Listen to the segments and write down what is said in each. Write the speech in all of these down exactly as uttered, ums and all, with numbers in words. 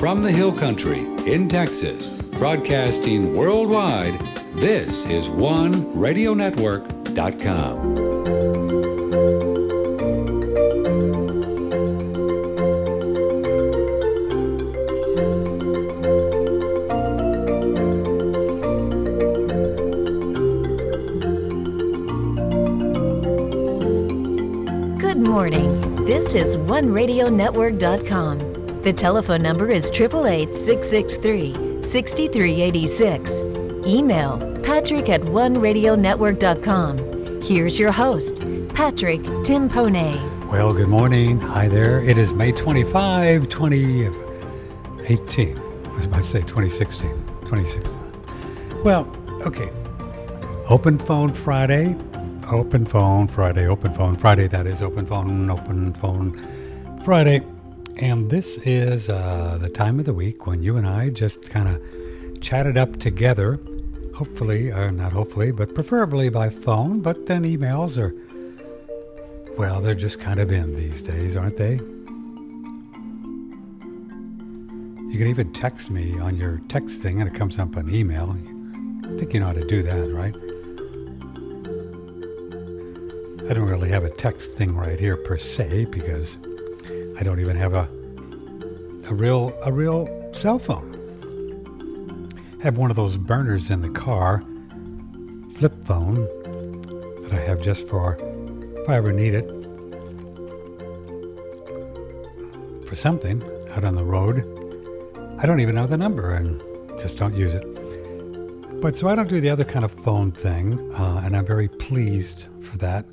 From the Hill Country in Texas, broadcasting worldwide, this is one radio network dot com. Good morning. This is one radio network dot com. The telephone number is eight eight eight, six six three, six three eight six. Email patrick at one radio network dot com. Here's your host, Patrick Timpone. Well, good morning. Hi there. It is May twenty-fifth, twenty eighteen. I was about to say twenty sixteen. twenty sixteen. Well, okay. Open Phone Friday. Open Phone Friday. Open Phone Friday. That is Open Phone, Open Phone Friday. And this is uh, the time of the week when you and I just kind of chatted up together, hopefully, or not hopefully, but preferably by phone, but then emails are, well, they're just kind of in these days, aren't they? You can even text me on your text thing and it comes up on email. I think you know how to do that, right? I don't really have a text thing right here per se because I don't even have a a real a real cell phone. I have one of those burners in the car, flip phone, that I have just for if I ever need it for something out on the road. I don't even know the number and just don't use it. But so I don't do the other kind of phone thing, uh, and I'm very pleased for that.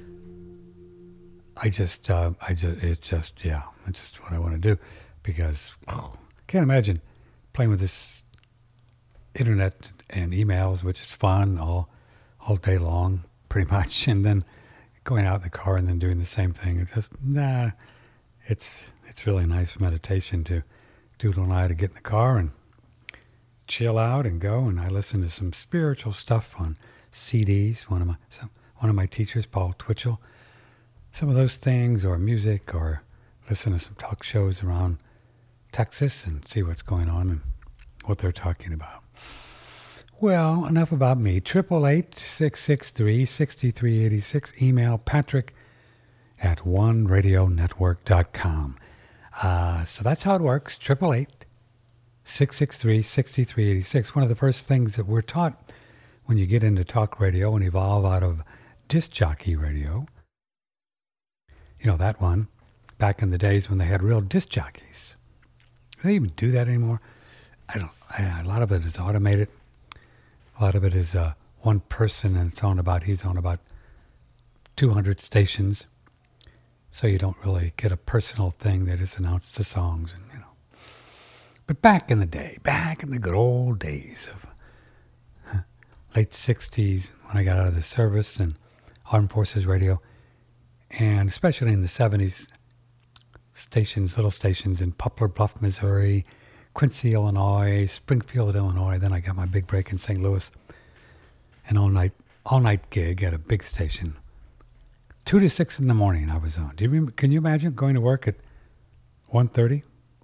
I just, uh, I just, it's just, yeah, it's just what I want to do because oh, I can't imagine playing with this internet and emails, which is fun all, all day long, pretty much, and then going out in the car and then doing the same thing. It's just, nah, it's, it's really nice meditation to Doodle and I to get in the car and chill out and go. And I listen to some spiritual stuff on C Ds. One of my, some, one of my teachers, Paul Twitchell, some of those things, or music, or listen to some talk shows around Texas and see what's going on and what they're talking about. Well, enough about me. eight eight eight, six six three, six three eight six. Email patrick at one radio network dot com. Uh, so that's how it works. eight eight eight, six six three, six three eight six. One of the first things that we're taught when you get into talk radio and evolve out of disc jockey radio, you know, that one, back in the days when they had real disc jockeys. Do they even do that anymore? I don't, I, a lot of it is automated. A lot of it is uh, one person and it's on about, he's on about two hundred stations. So you don't really get a personal thing that is announced the songs and, you know. But back in the day, back in the good old days of huh, late sixties, when I got out of the service and Armed Forces Radio, and especially in the seventies, stations, little stations in Poplar Bluff, Missouri, Quincy, Illinois, Springfield, Illinois. Then I got my big break in Saint Louis. An all-night all-night gig at a big station. Two to six in the morning I was on. Do you remember, can you imagine going to work at one thirty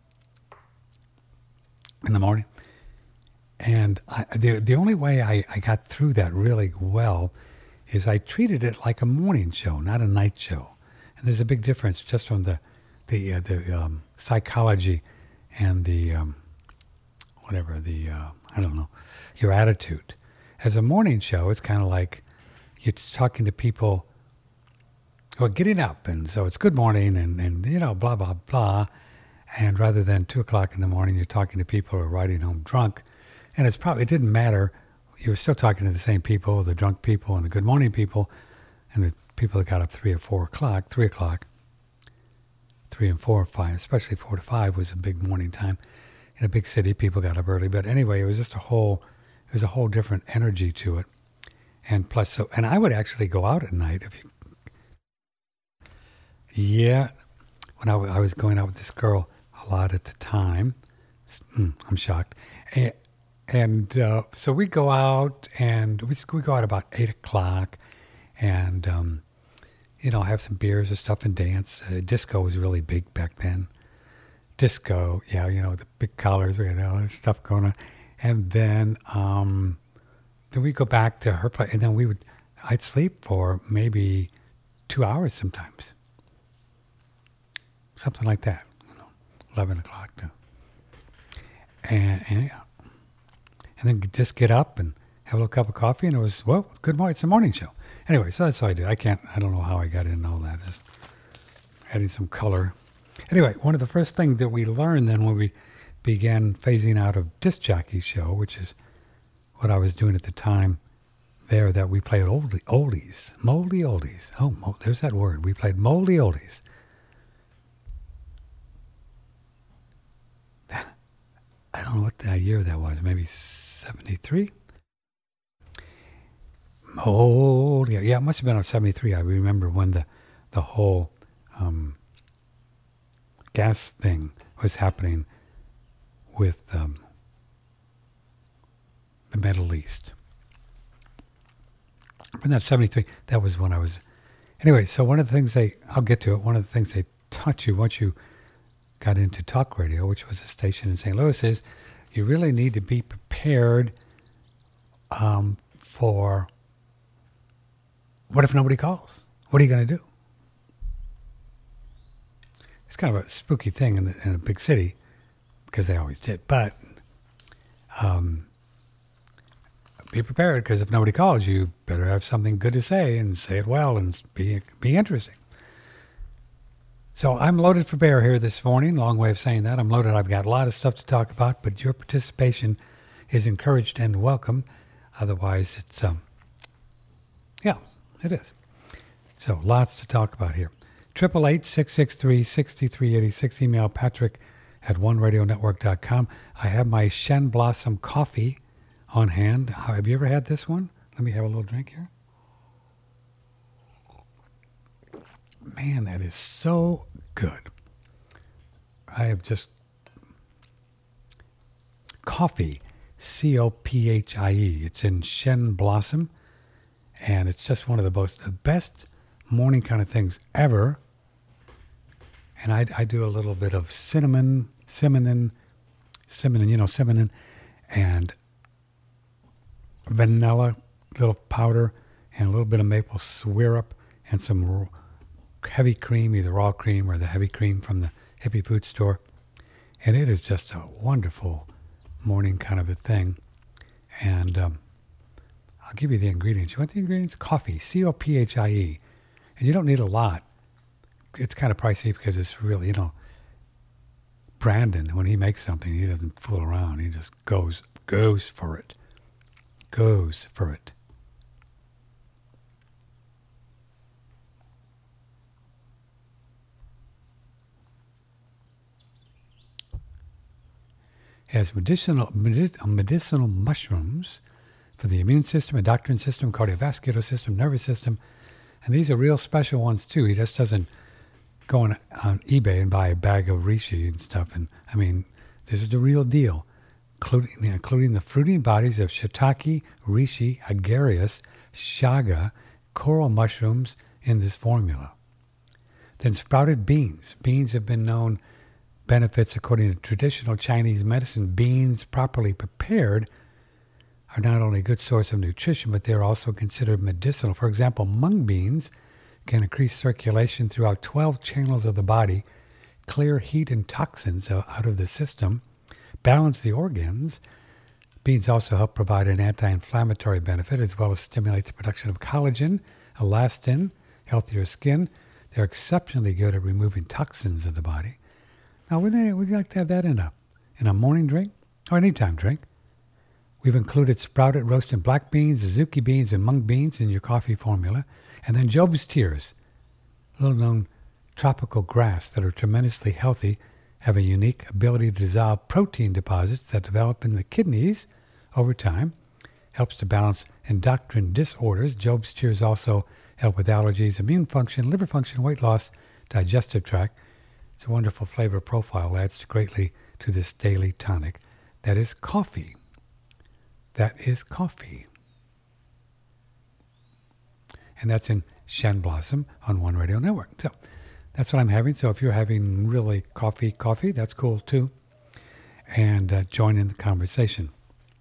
in the morning? And I, the the only way I, I got through that really well is I treated it like a morning show, not a night show. And there's a big difference just from the the uh, the um, psychology and the um, whatever the uh, I don't know, your attitude. As a morning show, it's kind of like you're talking to people who are getting up, and so it's good morning, and and you know blah blah blah. And rather than two o'clock in the morning, you're talking to people who are riding home drunk, and it's probably it didn't matter. You were still talking to the same people, the drunk people and the good morning people, and the people that got up three or four o'clock, three o'clock, three and four or five, especially four to five was a big morning time. In a big city, people got up early. But anyway, it was just a whole, it was a whole different energy to it. And plus, so, and I would actually go out at night if you, yeah, when I, w- I was going out with this girl a lot at the time. Mm, I'm shocked. And, And uh, so we go out, and we, we go out about eight o'clock, and um, you know, have some beers or stuff and dance. Uh, disco was really big back then. disco. Yeah, you know, the big collars, we had all this stuff going on. And then, um, then we'd go back to her place, and then we would, I'd sleep for maybe two hours sometimes. Something like that, you know, eleven o'clock to, and, and, yeah. and then just get up and have a little cup of coffee, and it was, well, good morning, it's a morning show. Anyway, so that's what I did. I can't, I don't know how I got in all that, just adding some color. Anyway, one of the first things that we learned then when we began phasing out of Disc Jockey Show, which is what I was doing at the time there, that we played oldie, oldies, moldy oldies. Oh, mo- there's that word. We played moldy oldies. I don't know what that year that was, maybe seventy-three? Oh, yeah, yeah, it must have been on seventy-three. I remember when the, the whole um, gas thing was happening with um, the Middle East. But that's seventy-three. That was when I was... Anyway, so one of the things they... I'll get to it. One of the things they taught you once you got into talk radio, which was a station in Saint Louis, is you really need to be prepared um, for what if nobody calls? What are you going to do? It's kind of a spooky thing in, the, in a big city, because they always did. But um, be prepared, because if nobody calls, you better have something good to say and say it well and be be interesting. So I'm loaded for bear here this morning. Long way of saying that. I'm loaded. I've got a lot of stuff to talk about, but your participation is encouraged and welcome. Otherwise, it's, um, yeah, it is. So lots to talk about here. eight eight eight, six six three, six three eight six. Email Patrick at one radio network dot com. I have my Shen Blossom coffee on hand. Have you ever had this one? Let me have a little drink here. Man, that is so good. I have just coffee, C O P H I E. It's in Shen Blossom, and it's just one of the most, the best morning kind of things ever. And I, I do a little bit of cinnamon, cinnamon, cinnamon, you know, cinnamon, and vanilla, little powder, and a little bit of maple syrup, and some heavy cream, either raw cream or the heavy cream from the hippie food store. And it is just a wonderful morning kind of a thing. And um, I'll give you the ingredients. You want the ingredients? Coffee, C O P H I E. And you don't need a lot. It's kind of pricey because it's really, you know, Brandon, when he makes something, he doesn't fool around. He just goes, goes for it. Goes for it. Has medicinal medicinal mushrooms for the immune system, endocrine system, cardiovascular system, nervous system, and these are real special ones too. He just doesn't go on, on eBay and buy a bag of reishi and stuff. And I mean, this is the real deal, including, including the fruiting bodies of shiitake, reishi, agaricus, chaga, coral mushrooms in this formula. Then sprouted beans. Beans have been known benefits according to traditional Chinese medicine. Beans properly prepared are not only a good source of nutrition, but they're also considered medicinal. For example, mung beans can increase circulation throughout twelve channels of the body, clear heat and toxins out of the system, balance the organs. Beans also help provide an anti-inflammatory benefit, as well as stimulate the production of collagen, elastin, healthier skin. They're exceptionally good at removing toxins of the body. Now, would, they, would you like to have that in a in a morning drink or anytime drink? We've included sprouted roasted black beans, azuki beans, and mung beans in your coffee formula. And then Job's Tears, little-known tropical grass that are tremendously healthy, have a unique ability to dissolve protein deposits that develop in the kidneys over time. Helps to balance endocrine disorders. Job's Tears also help with allergies, immune function, liver function, weight loss, digestive tract. It's a wonderful flavor profile, adds greatly to this daily tonic. That is coffee. That is coffee. And that's in Shen Blossom on One Radio Network. So that's what I'm having. So if you're having really coffee, coffee, that's cool too. And uh, join in the conversation.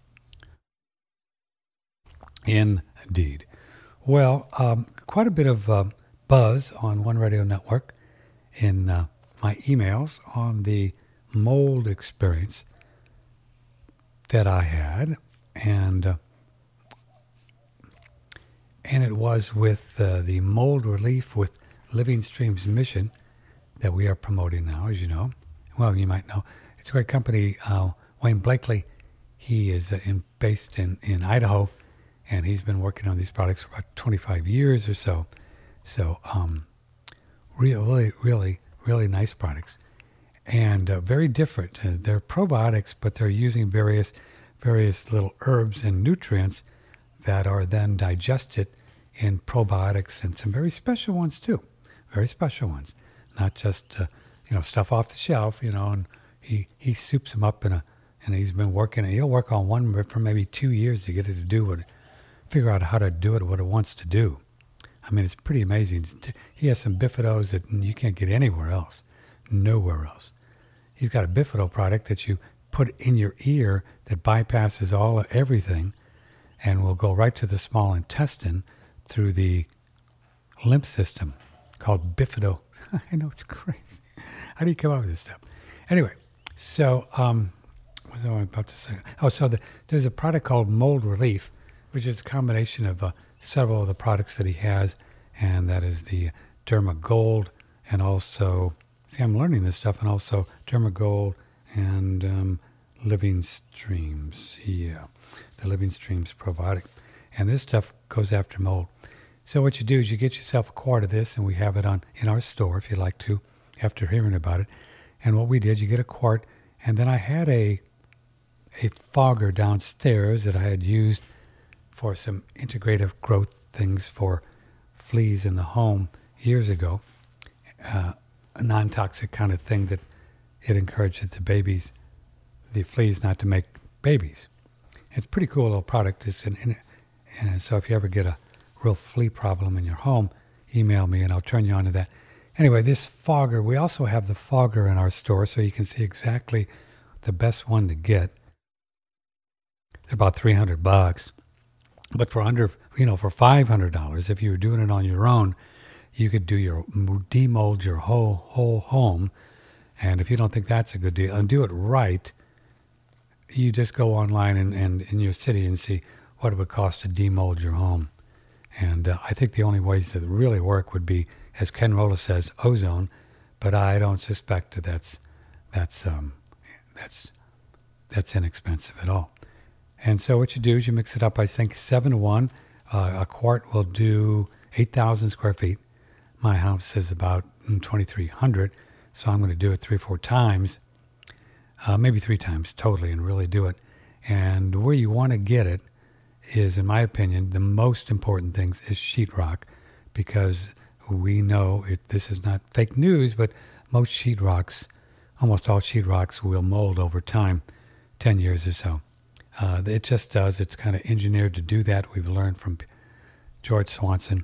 Indeed. Well, um, quite a bit of uh, buzz on One Radio Network in uh, my emails on the mold experience that I had, and uh, and it was with uh, the mold relief with Living Streams mission that we are promoting now, as you know. Well, you might know. It's a great company. Uh, Wayne Blakely, he is uh, in, based in, in Idaho, and he's been working on these products for about twenty-five years or so. So, um, really, really, really nice products. And uh, very different. Uh, they're probiotics, but they're using various various little herbs and nutrients that are then digested in probiotics, and some very special ones too. Very special ones. Not just, uh, you know, stuff off the shelf, you know, and he, he soups them up in a, and he's been working, and he'll work on one for maybe two years to get it to do what, figure out how to do it, what it wants to do. I mean, it's pretty amazing. He has some Bifidos that you can't get anywhere else, nowhere else. He's got a Bifido product that you put in your ear that bypasses all everything and will go right to the small intestine through the lymph system, called Bifido. I know, it's crazy. How do you come up with this stuff? Anyway, so um, what was I about to say? Oh, so the, there's a product called Mold Relief, which is a combination of uh, several of the products that he has, and that is the Derma Gold, and also, see, I'm learning this stuff, and also Derma Gold and um, Living Streams, yeah, the Living Streams probiotic. And this stuff goes after mold. So what you do is you get yourself a quart of this, and we have it on in our store if you'd like to, after hearing about it. And what we did, you get a quart, and then I had a a fogger downstairs that I had used for some integrative growth things for fleas in the home years ago, uh, a non-toxic kind of thing that it encourages the babies, the fleas, not to make babies. It's a pretty cool little product. It's an, in, and so if you ever get a real flea problem in your home, email me and I'll turn you on to that. Anyway, this fogger, we also have the fogger in our store, so you can see exactly the best one to get. They're about three hundred bucks. But for under, you know, for five hundred dollars, if you were doing it on your own, you could do your, demold your whole, whole home. And if you don't think that's a good deal, and do it right, you just go online and, and in your city and see what it would cost to demold your home. And uh, I think the only ways that really work would be, as Ken Rolla says, ozone, but I don't suspect that that's that's um, that's that's inexpensive at all. And so what you do is you mix it up, I think, seven to one. Uh, a quart will do eight thousand square feet. My house is about twenty-three hundred, so I'm going to do it three or four times, uh, maybe three times totally, and really do it. And where you want to get it is, in my opinion, the most important thing is sheetrock, because we know it. This is not fake news, but most sheetrocks, almost all sheetrocks, will mold over time, ten years or so. Uh, it just does. It's kind of engineered to do that. We've learned from George Swanson,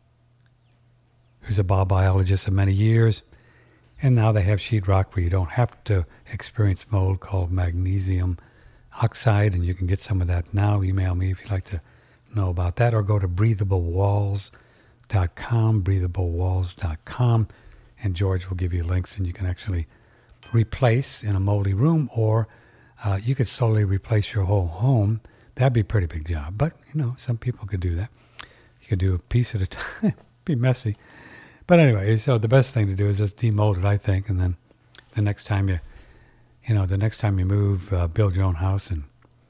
who's a biobiologist of many years. And now they have sheetrock where you don't have to experience mold, called magnesium oxide, and you can get some of that now. Email me if you'd like to know about that, or go to breathable walls dot com, breathable walls dot com, and George will give you links, and you can actually replace in a moldy room, or uh, you could slowly replace your whole home. That'd be a pretty big job, but you know, some people could do that. You could do a piece at a time. Be messy. But anyway, so the best thing to do is just demold it, I think, and then the next time you, you know, the next time you move, uh, build your own house and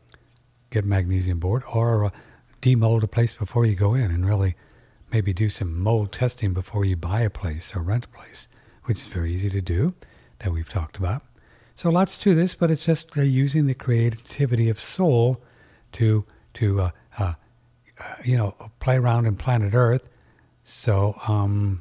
get magnesium board, or uh, demold a place before you go in, and really maybe do some mold testing before you buy a place or rent a place, which is very easy to do, that we've talked about. So lots to this, but it's just uh, using the creativity of soul to to uh, uh, uh, you know, play around in planet Earth, so um,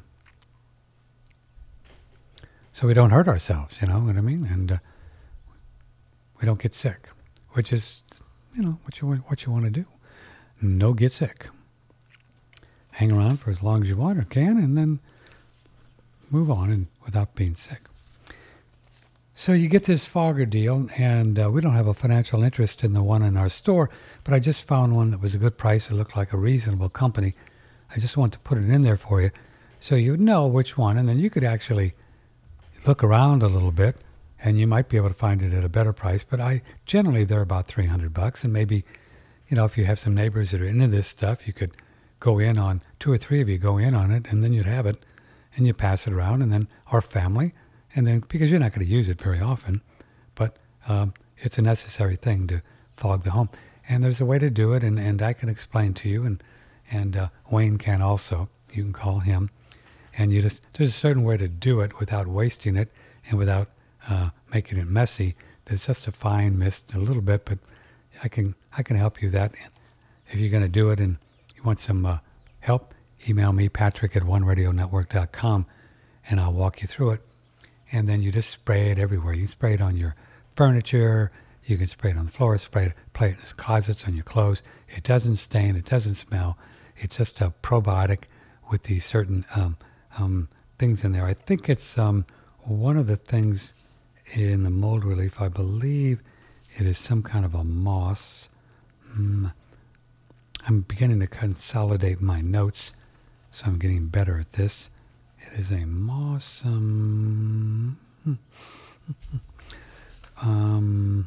so we don't hurt ourselves. You know what I mean? And uh, we don't get sick, which is, you know, what you what you want to do. No get sick. Hang around for as long as you want or can, and then move on and without being sick. So you get this Fogger deal, and uh, we don't have a financial interest in the one in our store, but I just found one that was a good price. It looked like a reasonable company. I just want to put it in there for you so you know which one, and then you could actually look around a little bit, and you might be able to find it at a better price. But I generally they're about three hundred bucks, and maybe, you know, if you have some neighbors that are into this stuff, you could go in on, two or three of you go in on it, and then you'd have it, and you pass it around, and then our family, and then, because you're not going to use it very often, but um, it's a necessary thing to fog the home. And there's a way to do it, and, and I can explain to you, and, and uh, Wayne can also. You can call him. And you just there's a certain way to do it without wasting it and without uh, making it messy. There's just a fine mist, a little bit, but I can I can help you that. If you're going to do it and you want some uh, help, email me, Patrick at one radio network dot com, and I'll walk you through it. And then you just spray it everywhere. You can spray it on your furniture. You can spray it on the floor. Spray it, play it in the closets, on your clothes. It doesn't stain. It doesn't smell. It's just a probiotic with these certain um, um, things in there. I think it's um, one of the things in the mold relief. I believe it is some kind of a moss. Mm, I'm beginning to consolidate my notes, so I'm getting better at this. It is a moss. Um, um,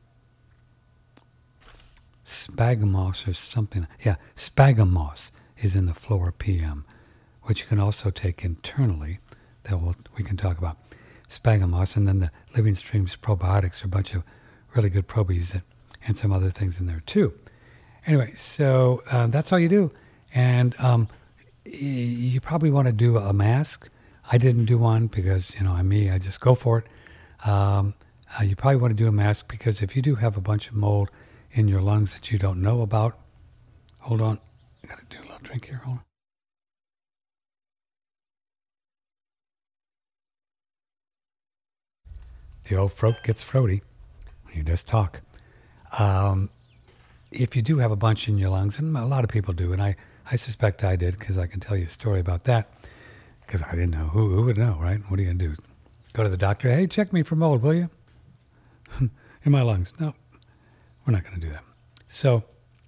sphagomoss or something. Yeah, sphagomoss is in the Flora P M, which you can also take internally. That we'll, we can talk about sphagomoss, and then the Living Streams probiotics are a bunch of really good probies that, and some other things in there too. Anyway, so uh, that's all you do, and um, you probably want to do a mask. I didn't do one because, you know, I'm me. I just go for it. Um, uh, you probably want to do a mask because if you do have a bunch of mold in your lungs that you don't know about, hold on. I got to do a little drink here. Hold on. The old throat gets throaty when you just talk. Um, if you do have a bunch in your lungs, and a lot of people do, and I, I suspect I did because I can tell you a story about that because I didn't know. Who, who would know, right? What are you going to do? Go to the doctor, hey, check me for mold, will you? In my lungs. No, we're not going to do that. So,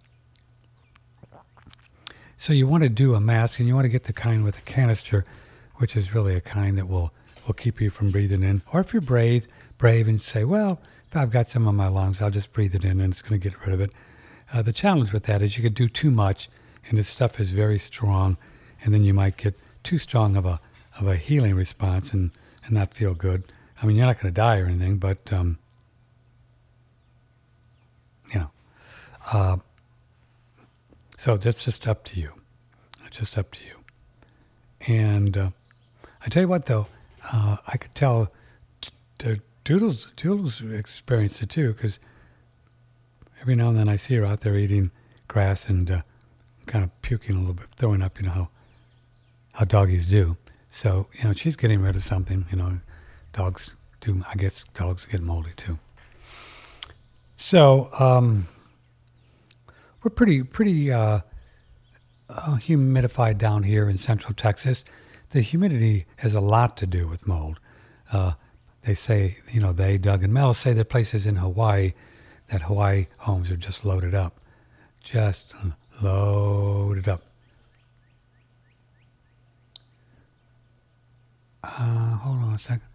so you want to do a mask, and you want to get the kind with a canister, which is really a kind that will, will keep you from breathing in. Or if you're brave, brave and say, well, if I've got some in my lungs, I'll just breathe it in and it's going to get rid of it. Uh, the challenge with that is you could do too much, and this stuff is very strong, and then you might get too strong of a of a healing response and, and not feel good. I mean, you're not going to die or anything, but, um, you know. Uh, so that's just up to you. It's just up to you. And uh, I tell you what, though, uh, I could tell t- t- Doodles, Doodles experienced it, too, because every now and then I see her out there eating grass and uh, kind of puking a little bit, throwing up, you know, how, how doggies do. So, you know, she's getting rid of something, you know, dogs do, I guess dogs get moldy too. So, um, we're pretty, pretty uh, uh, humidified down here in Central Texas. The humidity has a lot to do with mold. Uh, they say, you know, they, Doug and Mel, say that places in Hawaii, that Hawaii homes are just loaded up. Just loaded up. Uh, hold on a second.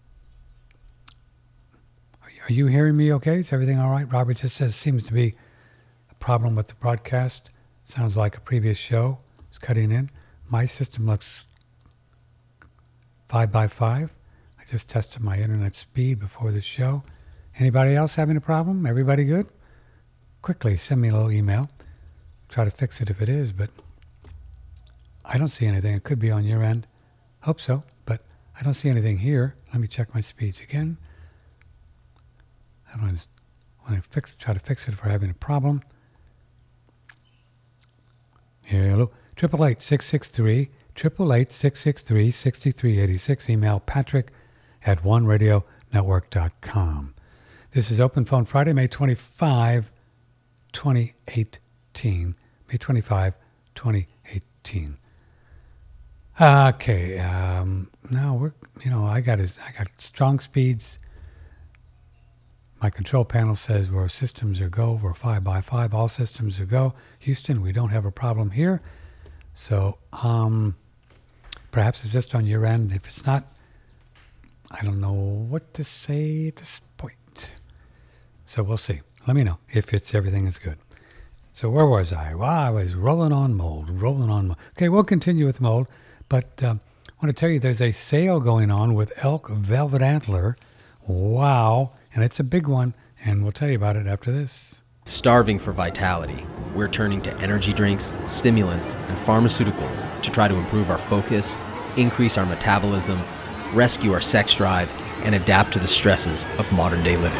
Are you, are you hearing me okay? Is everything all right? Robert just says, seems to be a problem with the broadcast. Sounds like a previous show is cutting in. My system looks five by five. I just tested my internet speed before the show. Anybody else having a problem? Everybody good? Quickly, send me a little email. Try to fix it if it is, but I don't see anything. It could be on your end. Hope so, but I don't see anything here. Let me check my speeds again. I don't want to fix, try to fix it if we're having a problem. Hello, triple eight six six three triple eight six six three sixty three eighty six. Email Patrick at one radio network dot com. This is Open Phone Friday, May twenty-fifth, twenty eighteen. May twenty-fifth, twenty eighteen. Okay. Um, now we're, you know, I got his, I got strong speeds. My control panel says where systems are go. We're five by five. All systems are go. Houston, we don't have a problem here. So um, perhaps it's just on your end. If it's not, I don't know what to say at this point. So we'll see. Let me know if it's everything is good. So where was I? Well, I was rolling on mold, rolling on mold. Okay, we'll continue with mold. But um, I want to tell you there's a sale going on with Elk Velvet Antler. Wow. And it's a big one, and we'll tell you about it after this. Starving for vitality, we're turning to energy drinks, stimulants, and pharmaceuticals to try to improve our focus, increase our metabolism, rescue our sex drive, and adapt to the stresses of modern-day living.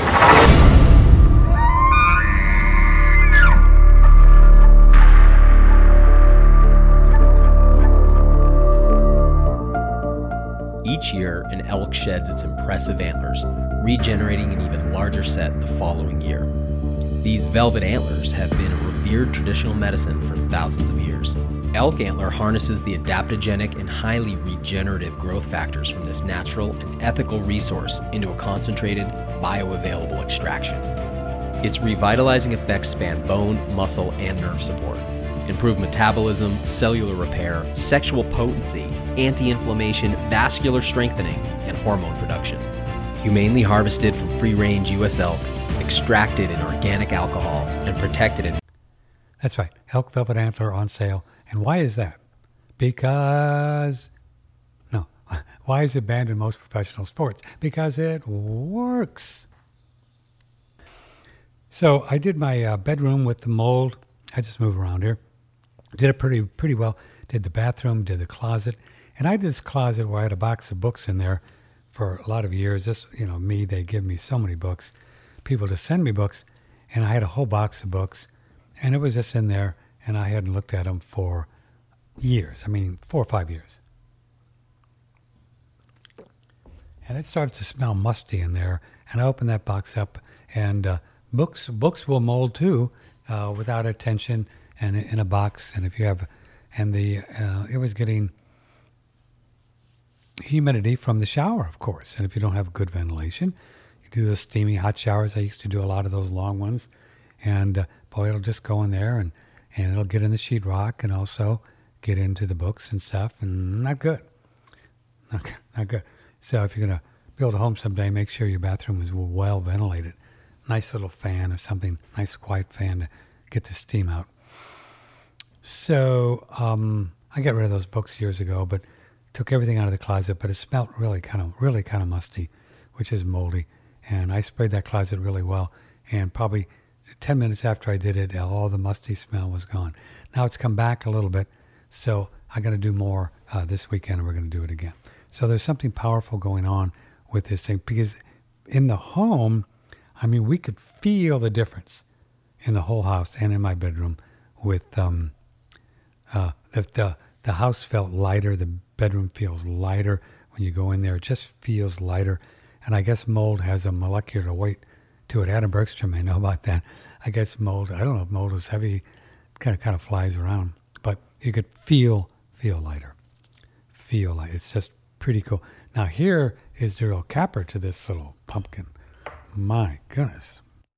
Each year, an elk sheds its impressive antlers, regenerating an even larger set the following year. These velvet antlers have been a revered traditional medicine for thousands of years. Elk antler harnesses the adaptogenic and highly regenerative growth factors from this natural and ethical resource into a concentrated, bioavailable extraction. Its revitalizing effects span bone, muscle, and nerve support, improve metabolism, cellular repair, sexual potency, anti-inflammation, vascular strengthening, and hormone production. Humanely harvested from free-range U S elk, extracted in organic alcohol, and protected in... That's right. Elk Velvet Antler on sale. And why is that? Because... No. Why is it banned in most professional sports? Because it works. So I did my uh, bedroom with the mold. I just move around here. Did it pretty pretty well. Did the bathroom, did the closet. And I did this closet where I had a box of books in there for a lot of years. This, you know, me, they give me so many books. People to send me books. And I had a whole box of books. And it was just in there. And I hadn't looked at them for years. I mean, four or five years. And it started to smell musty in there. And I opened that box up. And uh, books books will mold too, uh, without attention and in a box. And if you have, and the uh, it was getting humidity from the shower, of course. And if you don't have good ventilation, you do the steamy hot showers. I used to do a lot of those long ones. And uh, boy, it'll just go in there and, and it'll get in the sheetrock and also get into the books and stuff. And not good. Not, not good. So if you're going to build a home someday, make sure your bathroom is well ventilated. Nice little fan or something, nice quiet fan to get the steam out. So um, I got rid of those books years ago, but took everything out of the closet, but it smelled really kind of, really kind of musty, which is moldy. And I sprayed that closet really well. And probably ten minutes after I did it, all the musty smell was gone. Now it's come back a little bit, so I got to do more uh, this weekend, and we're going to do it again. So there's something powerful going on with this thing, because in the home, I mean, we could feel the difference in the whole house and in my bedroom with um, uh, the, the the house felt lighter. The bedroom feels lighter when you go in there. It just feels lighter. And I guess mold has a molecular weight to it. Adam Bergstrom may know about that. I guess mold, I don't know if mold is heavy. It kind of kind of flies around. But you could feel, feel lighter. Feel light. It's just pretty cool. Now here is the real capper to this little pumpkin. My goodness.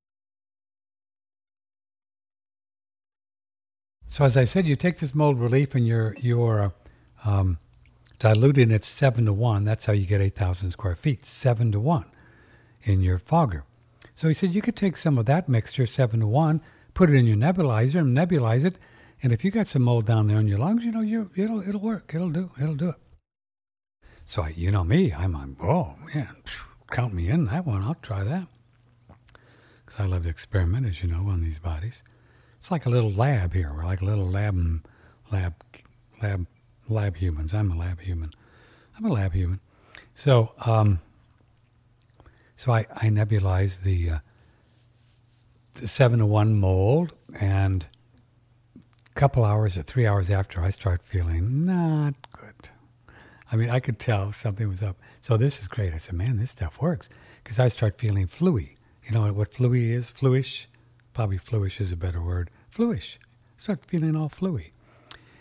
So as I said, you take this mold relief and you're, you're um, diluting it seven to one. That's how you get eight thousand square feet, seven to one in your fogger. So he said you could take some of that mixture, seven to one, put it in your nebulizer and nebulize it. And if you got some mold down there in your lungs, you know, you it'll it'll work. It'll do. It'll do it. So I, you know me, I'm on, oh, man, count me in that one. I'll try that. Because I love to experiment, as you know, on these bodies. It's like a little lab here. We're like a little lab, lab, lab, lab humans. I'm a lab human. I'm a lab human. So, um, so I, I nebulize the, uh, the seven to one mold, and a couple hours or three hours after, I start feeling not good. I mean, I could tell something was up. So this is great. I said, man, this stuff works. Because I start feeling fluey. You know what fluey is? Fluish? Probably fluish is a better word. Fluish. Start feeling all fluey.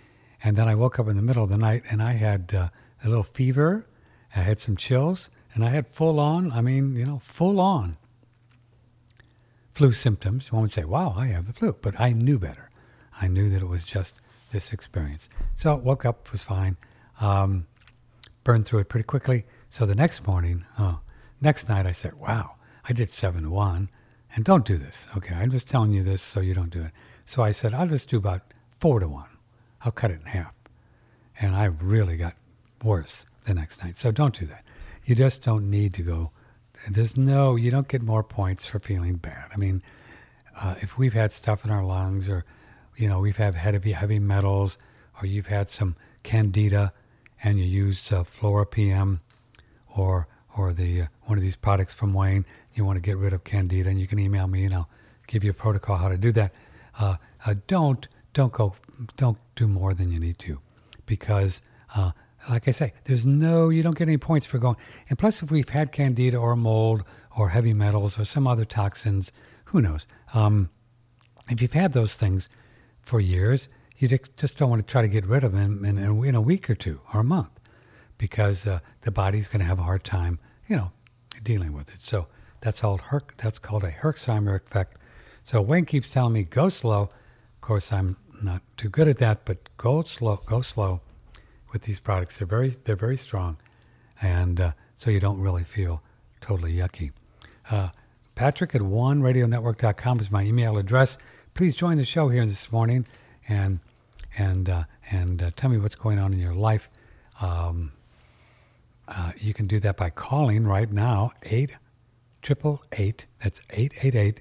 And then I woke up in the middle of the night and I had uh, a little fever. I had some chills and I had full on, I mean, you know, full on flu symptoms. One would say, wow, I have the flu. But I knew better. I knew that it was just this experience. So woke up, was fine. Um, burned through it pretty quickly. So the next morning, oh, next night I said, wow, I did seven to one. And don't do this. Okay, I'm just telling you this so you don't do it. So I said, I'll just do about four to one. I'll cut it in half. And I really got worse the next night. So don't do that. You just don't need to go. There's no, you don't get more points for feeling bad. I mean, uh, if we've had stuff in our lungs or, you know, we've had heavy, heavy metals or you've had some candida and you use uh, Flora P M or or the uh, one of these products from Wayne, you want to get rid of candida, and you can email me and I'll give you a protocol how to do that. Uh, uh, don't don't go don't do more than you need to, because uh, like I say, there's no you don't get any points for going. And plus, if we've had candida or mold or heavy metals or some other toxins, who knows? Um, if you've had those things for years, you just don't want to try to get rid of them in, in, in a week or two or a month, because uh, the body's going to have a hard time, you know, dealing with it. So that's called Herc. That's called a Herxheimer effect. So Wayne keeps telling me go slow. Of course, I'm not too good at that, but go slow. Go slow with these products. They're very they're very strong, and uh, so you don't really feel totally yucky. Uh, Patrick at one radio network dot com is my email address. Please join the show here this morning, and and uh, and uh, tell me what's going on in your life. Um, uh, you can do that by calling right now, eight triple eight. That's eight eight eight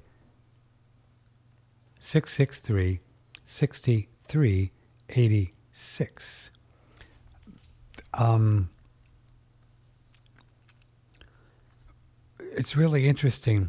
six six three six three eight six. Um, it's really interesting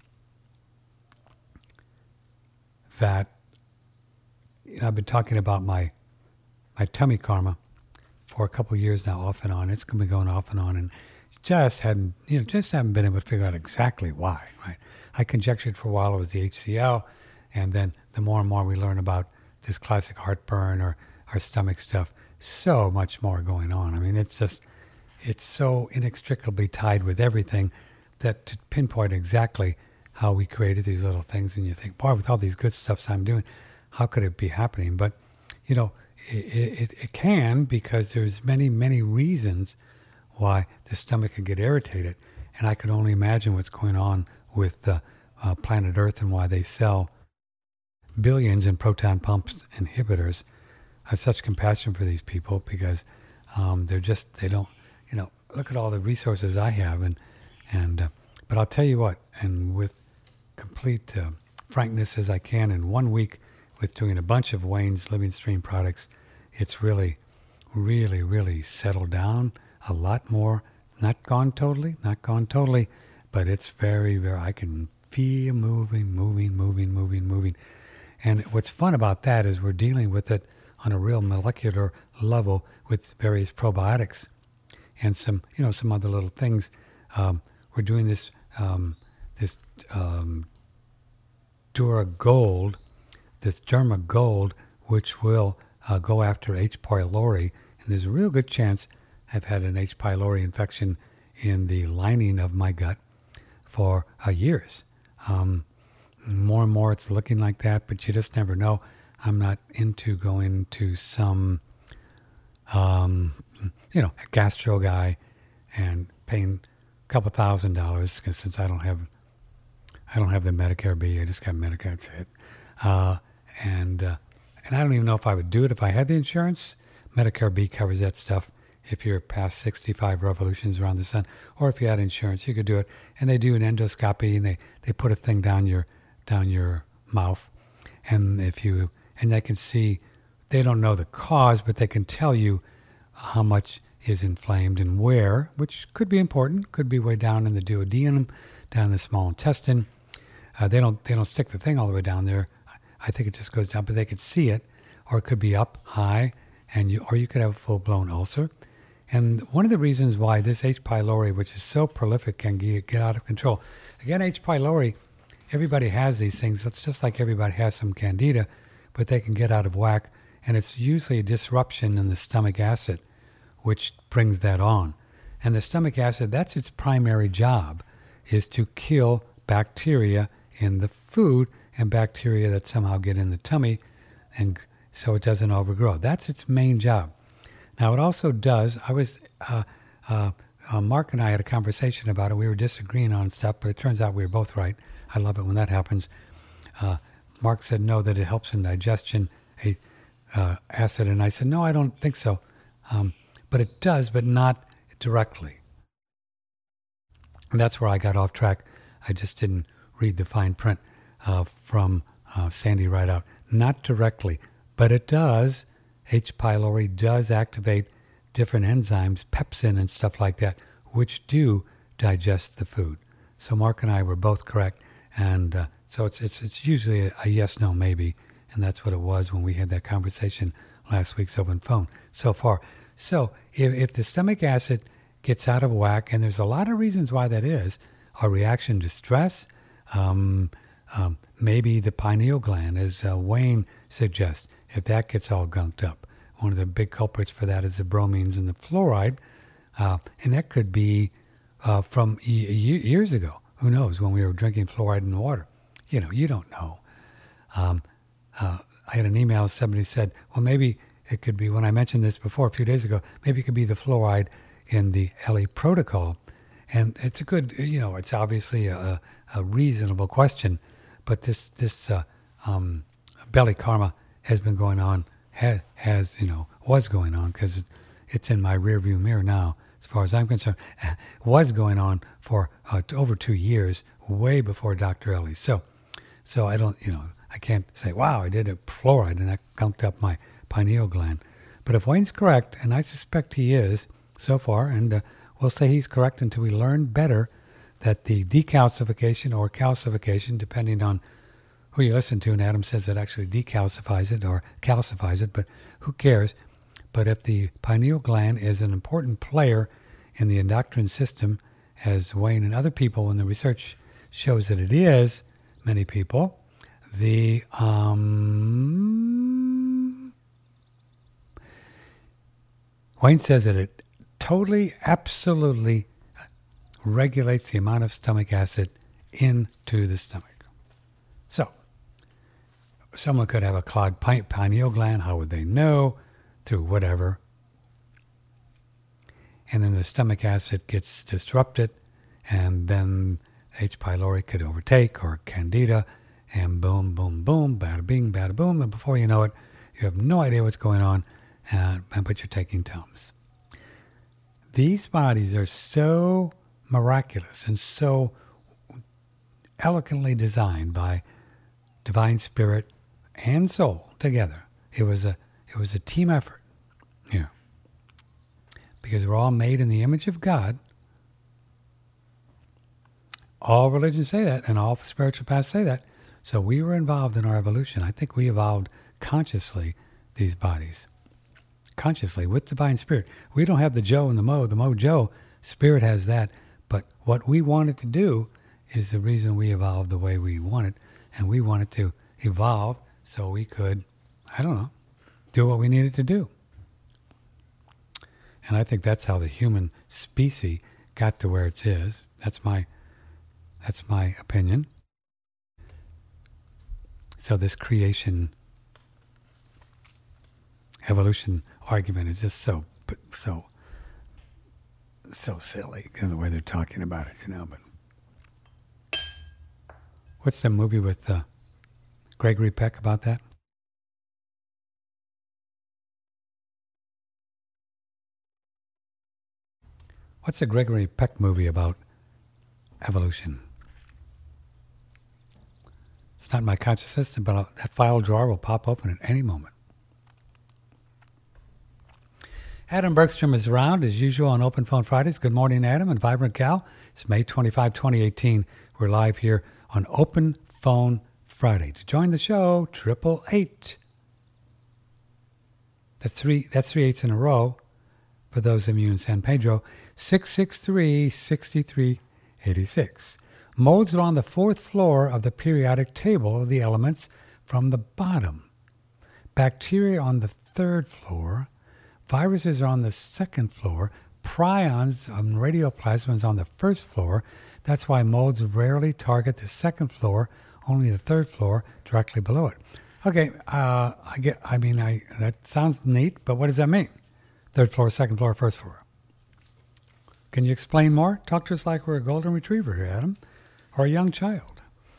that, you know, I've been talking about my my tummy karma for a couple of years now, off and on. It's been going off and on, and just hadn't, you know, just haven't been able to figure out exactly why. Right? I conjectured for a while it was the H C L, and then the more and more we learn about this classic heartburn or our stomach stuff, so much more going on. I mean, it's just, it's so inextricably tied with everything that to pinpoint exactly how we created these little things, and you think, boy, with all these good stuffs I'm doing, how could it be happening? But, you know, it, it, it can, because there's many, many reasons why the stomach can get irritated. And I can only imagine what's going on with uh, uh, planet Earth and why they sell billions in proton pump inhibitors. I have such compassion for these people, because um, they're just, they don't, you know, look at all the resources I have. And, and uh, but I'll tell you what, and with complete uh, frankness as I can, in one week with doing a bunch of Wayne's Living Stream products, it's really, really, really settled down a lot more. Not gone totally, not gone totally, but it's very, very, I can feel moving, moving, moving, moving, moving. And what's fun about that is we're dealing with it on a real molecular level with various probiotics and some, you know, some other little things. Um, we're doing this, um, this um, Dura Gold, this Derma Gold, which will uh, go after H. pylori. And there's a real good chance I've had an H. pylori infection in the lining of my gut for uh, years. Um, more and more it's looking like that, but you just never know. I'm not into going to some, um, you know, a gastro guy and paying a couple thousand dollars, because since I don't have, I don't have the Medicare B, I just got Medicare, that's it. Uh, and uh, and I don't even know if I would do it if I had the insurance. Medicare B covers that stuff if you're past sixty-five revolutions around the sun, or if you had insurance, you could do it. And they do an endoscopy, and they, they put a thing down your down your mouth, and if you and they can see, they don't know the cause, but they can tell you how much is inflamed and where, which could be important. Could be way down in the duodenum, down in the small intestine. Uh, they don't they don't stick the thing all the way down there. I think it just goes down, but they could see it, or it could be up high, and you or you could have a full-blown ulcer. And one of the reasons why this H. pylori, which is so prolific, can get, get out of control. Again, H. pylori, everybody has these things. It's just like everybody has some candida, but they can get out of whack. And it's usually a disruption in the stomach acid which brings that on. And the stomach acid, that's its primary job, is to kill bacteria in the food and bacteria that somehow get in the tummy, and so it doesn't overgrow. That's its main job. Now it also does, I was, uh, uh, uh, Mark and I had a conversation about it. We were disagreeing on stuff, but it turns out we were both right. I love it when that happens. Uh, Mark said no, that it helps in digestion, a uh, acid, and I said no, I don't think so. Um, but it does, but not directly. And that's where I got off track. I just didn't read the fine print uh, from uh, Sandy Rideout. Not directly, but it does. H. pylori does activate different enzymes, pepsin and stuff like that, which do digest the food. So Mark and I were both correct, and uh, so it's it's it's usually a, a yes, no, maybe, and that's what it was when we had that conversation last week's open phone so far. So if, if the stomach acid gets out of whack, and there's a lot of reasons why that is, a reaction to stress, um, um, maybe the pineal gland, as uh, Wayne suggests, if that gets all gunked up. One of the big culprits for that is the bromines and the fluoride, uh, and that could be uh, from e- years ago. Who knows, when we were drinking fluoride in the water. You know, you don't know. Um, uh, I had an email, somebody said, well, maybe it could be, when I mentioned this before a few days ago, maybe it could be the fluoride in the L E protocol. And it's a good, you know, it's obviously a, a reasonable question, but this, this uh, um, belly karma has been going on, ha, has, you know, was going on, because it, it's in my rearview mirror now, as far as I'm concerned, was going on for uh, over two years, way before Doctor Ellie. So, so I don't, you know, I can't say, wow, I did a fluoride and that gunked up my pineal gland. But if Wayne's correct, and I suspect he is so far, and uh, we'll say he's correct until we learn better that the decalcification or calcification, depending on who you listen to, and Adam says it actually decalcifies it or calcifies it, but who cares? But if the pineal gland is an important player in the endocrine system, as Wayne and other people, when the research shows that it is, many people, the um, Wayne says that it totally, absolutely regulates the amount of stomach acid into the stomach. So, someone could have a clogged pineal gland. How would they know? Through whatever. And then the stomach acid gets disrupted, and then H. pylori could overtake, or candida, and boom, boom, boom, bada bing, bada boom, and before you know it, you have no idea what's going on, and, but you're taking Tums. These bodies are so miraculous and so elegantly designed by divine spirit and soul together. It was a it was a team effort here, because we're all made in the image of God. All religions say that, and all spiritual paths say that. So we were involved in our evolution. I think we evolved consciously, these bodies. Consciously, with divine spirit. We don't have the Joe and the Mo, the Mojo. Spirit has that. But what we wanted to do is the reason we evolved the way we wanted. And we wanted to evolve so we could, I don't know, do what we needed to do. And I think that's how the human species got to where it is. That's my, that's my opinion. So this creation, evolution argument is just so, so, so silly in the way they're talking about it, you know. But what's the movie with uh, Gregory Peck about that? What's the Gregory Peck movie about evolution? It's not in my consciousness, but I'll, that file drawer will pop open at any moment. Adam Bergstrom is around, as usual, on Open Phone Fridays. Good morning, Adam, and Vibrant Cal. It's May twenty-fifth, twenty eighteen. We're live here on Open Phone Friday. To join the show, triple eight. That's three, that's three eights in a row for those of you in San Pedro. six six three, six three eight six. Modes are on the fourth floor of the periodic table of the elements from the bottom. Bacteria on the third floor. Viruses are on the second floor. Prions, um, radioplasma, is on the first floor. That's why molds rarely target the second floor, only the third floor, directly below it. Okay, uh, I get. I mean, I that sounds neat, but what does that mean? Third floor, second floor, first floor. Can you explain more? Talk to us like we're a golden retriever here, Adam, or a young child.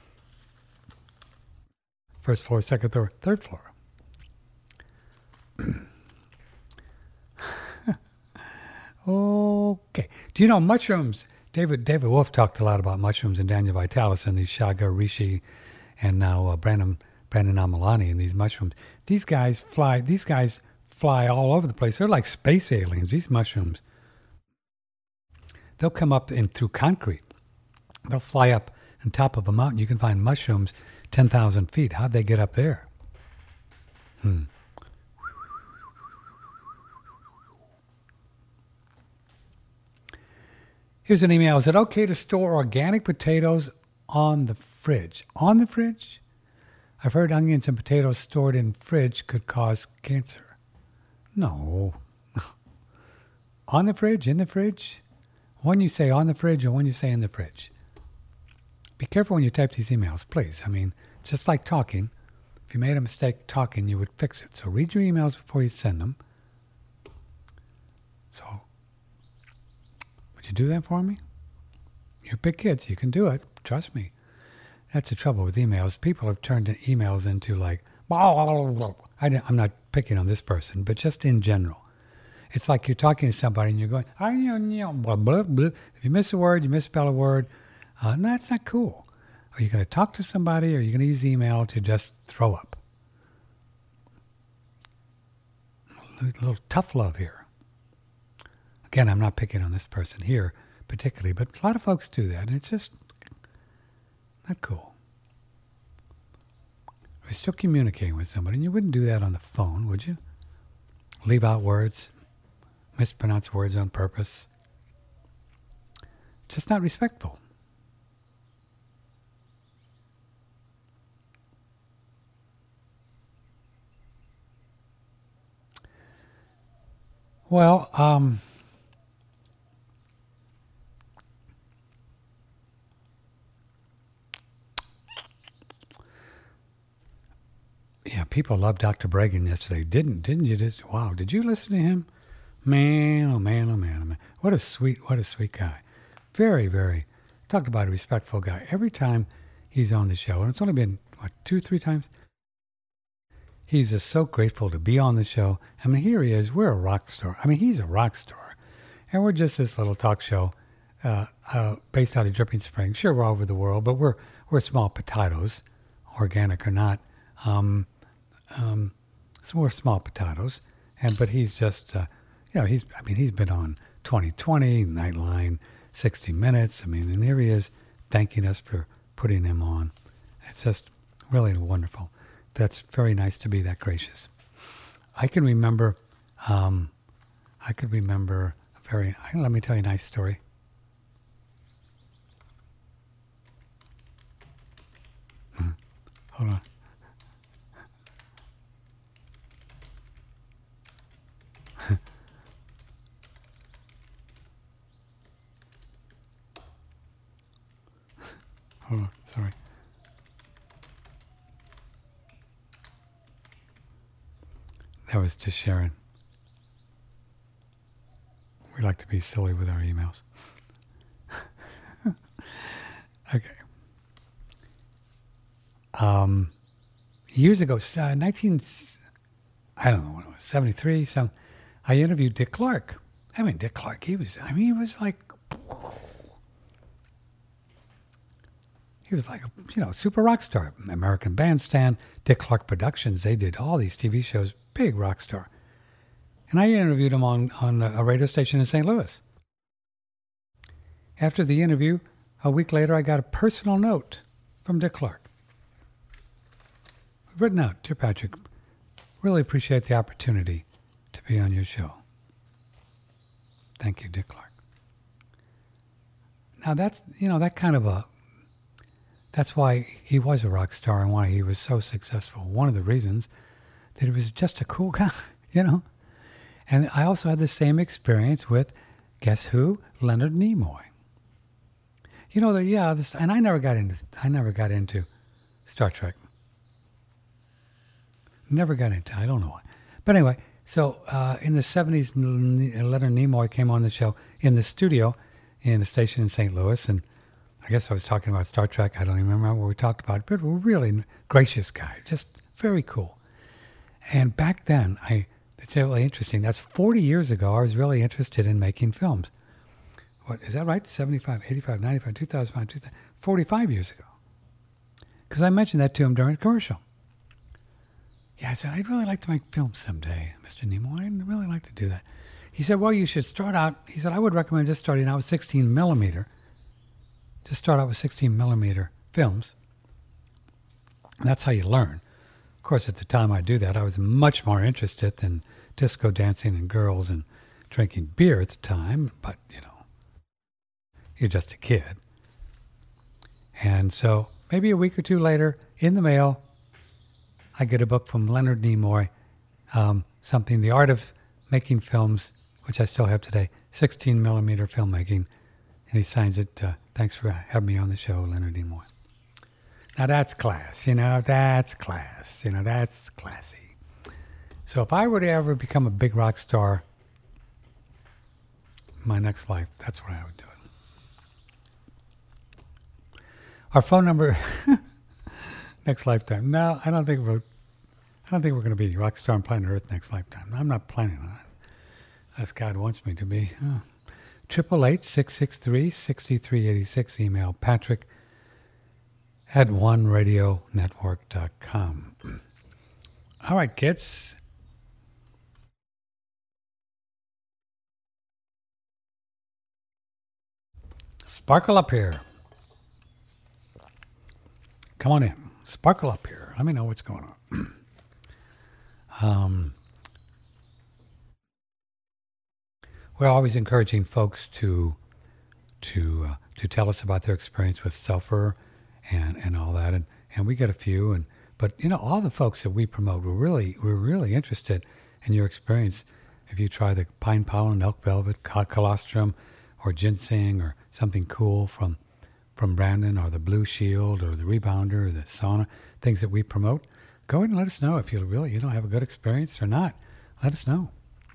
First floor, second floor, third floor. Okay. Do you know mushrooms? David David Wolf talked a lot about mushrooms, and Daniel Vitalis and these Shaga Rishi, and now uh, Brandon Brandon Amalani and these mushrooms. These guys fly. These guys fly all over the place. They're like space aliens. These mushrooms. They'll come up in through concrete. They'll fly up on top of a mountain. You can find mushrooms ten thousand feet. How'd they get up there? Hmm. Here's an email. Is it okay to store organic potatoes on the fridge? On the fridge? I've heard onions and potatoes stored in fridge could cause cancer. No. On the fridge? In the fridge? When you say on the fridge or when you say in the fridge? Be careful when you type these emails, please. I mean, just like talking. If you made a mistake talking, you would fix it. So read your emails before you send them. So... you do that for me? You're big kids. You can do it. Trust me. That's the trouble with emails. People have turned emails into like, I I'm not picking on this person, but just in general. It's like you're talking to somebody and you're going, blah, blah, blah. If you miss a word, you misspell a word. Uh, no, that's not cool. Are you going to talk to somebody or are you going to use email to just throw up? A little tough love here. Again, I'm not picking on this person here particularly, but a lot of folks do that, and it's just not cool. We're still communicating with somebody, and you wouldn't do that on the phone, would you? Leave out words, mispronounce words on purpose. Just not respectful. Well, um... yeah, people loved Doctor Bregan yesterday. Didn't didn't you? Just, wow, did you listen to him? Man, oh man, oh man, oh man. What a sweet, what a sweet guy. Very, very, talk about a respectful guy. Every time he's on the show, and it's only been, what, two, three times? He's just so grateful to be on the show. I mean, here he is. We're a rock star. I mean, he's a rock star. And we're just this little talk show uh, uh, based out of Dripping Springs. Sure, we're all over the world, but we're we're small potatoes, organic or not. Um, um, so we're small potatoes, and but he's just, uh, you know, he's. I mean, he's been on twenty twenty, Nightline, sixty minutes. I mean, and here he is, thanking us for putting him on. It's just really wonderful. That's very nice to be that gracious. I can remember. Um, I could remember a very. Let me tell you a nice story. Hold on. Hold on, sorry. That was just Sharon. We like to be silly with our emails. Okay. Um, years ago, uh, nineteen, I don't know what it was, seventy-three. Some, I interviewed Dick Clark. I mean, Dick Clark. He was. I mean, he was like. He was like a, you know, super rock star. American Bandstand, Dick Clark Productions. They did all these T V shows. Big rock star. And I interviewed him on on a radio station in Saint Louis. After the interview, a week later, I got a personal note from Dick Clark. Written out, dear Patrick, really appreciate the opportunity to be on your show. Thank you, Dick Clark. Now that's, you know, that kind of a, that's why he was a rock star and why he was so successful. One of the reasons that he was just a cool guy. you know. And I also had the same experience with, guess who? Leonard Nimoy. You know, the, yeah, this, and I never got into, I never got into Star Trek. Never got into, I don't know why. But anyway, so uh, in the seventies, Leonard Nimoy came on the show in the studio in a station in Saint Louis, and I guess I was talking about Star Trek. I don't even remember what we talked about, but a really gracious guy, just very cool. And back then, I it's really interesting. That's forty years ago. I was really interested in making films. What, is that right? seventy-five, eighty-five, ninety-five, two thousand five, two thousand, forty-five years ago. Because I mentioned that to him during a commercial. Yeah, I said, I'd really like to make films someday, Mister Nimoy. I'd really like to do that. He said, well, you should start out. He said, I would recommend just starting out with sixteen millimeter. Just start out with sixteen millimeter films. And that's how you learn. Of course, at the time I do that, I was much more interested in disco dancing and girls and drinking beer at the time. But, you know, you're just a kid. And so maybe a week or two later, in the mail, I get a book from Leonard Nimoy, um, something, The Art of Making Films, which I still have today, sixteen millimeter filmmaking. And he signs it, uh, thanks for having me on the show, Leonard Nimoy. Now that's class, you know, that's class, you know, that's classy. So if I were to ever become a big rock star in my next life, that's what I would do it. Our phone number... Next lifetime. No, I don't think we're. I don't think we're going to be a rock star on planet Earth next lifetime. I'm not planning on it, as God wants me to be. Triple eight six six three sixty three eighty six. Email Patrick at one radio network dot com. All right, kids. Sparkle up here. Come on in. Sparkle up here. Let me know what's going on. um, we're always encouraging folks to to uh, to tell us about their experience with sulfur and, and all that, and, and we get a few. And but you know, all the folks that we promote, we're really we're really interested in your experience. If you try the pine pollen, elk velvet, colostrum, or ginseng, or something cool from. from Brandon, or the Blue Shield, or the Rebounder, or the sauna, things that we promote, go ahead and let us know if you really, you know, have a good experience or not. Let us know.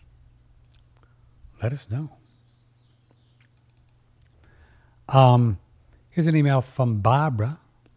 Let us know. Um, here's an email from Barbara.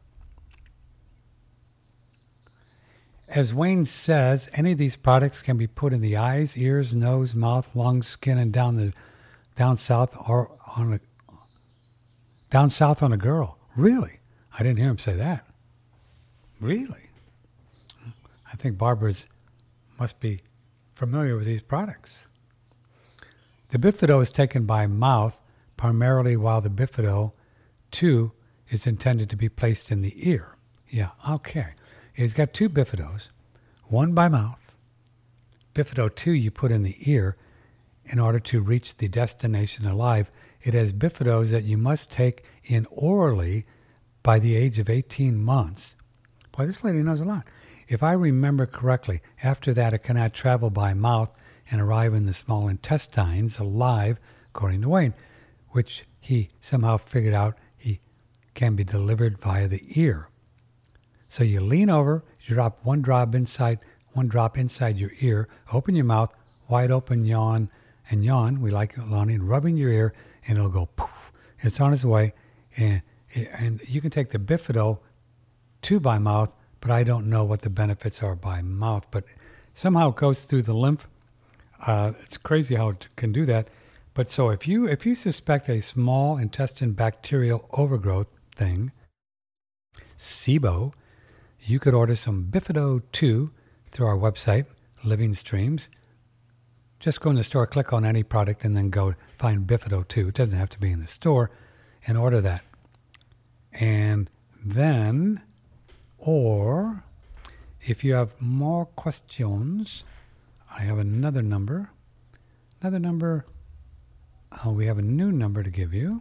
As Wayne says, any of these products can be put in the eyes, ears, nose, mouth, lungs, skin, and down the down south or on a Down south on a girl. Really? I didn't hear him say that. Really? I think Barbara's must be familiar with these products. The Bifido is taken by mouth primarily, while the Bifido two is intended to be placed in the ear. Yeah, okay. He's got two Bifidos, one by mouth. Bifido two you put in the ear in order to reach the destination alive. It has Bifidos that you must take in orally by the age of eighteen months. Boy, this lady knows a lot. If I remember correctly, after that it cannot travel by mouth and arrive in the small intestines alive, according to Wayne, which he somehow figured out he can be delivered via the ear. So you lean over, you drop one drop inside, one drop inside your ear, open your mouth, wide open, yawn, and yawn. We like yawning, rubbing your ear, and it'll go poof. It's on its way, and and you can take the Bifido two by mouth, but I don't know what the benefits are by mouth. But somehow it goes through the lymph. Uh, it's crazy how it can do that. But so if you if you suspect a small intestine bacterial overgrowth thing, SIBO, you could order some Bifido two through our website, Living Streams. Just go in the store, click on any product, and then go find Bifido two. It doesn't have to be in the store, and order that. And then, or if you have more questions, I have another number. Another number. Oh, we have a new number to give you.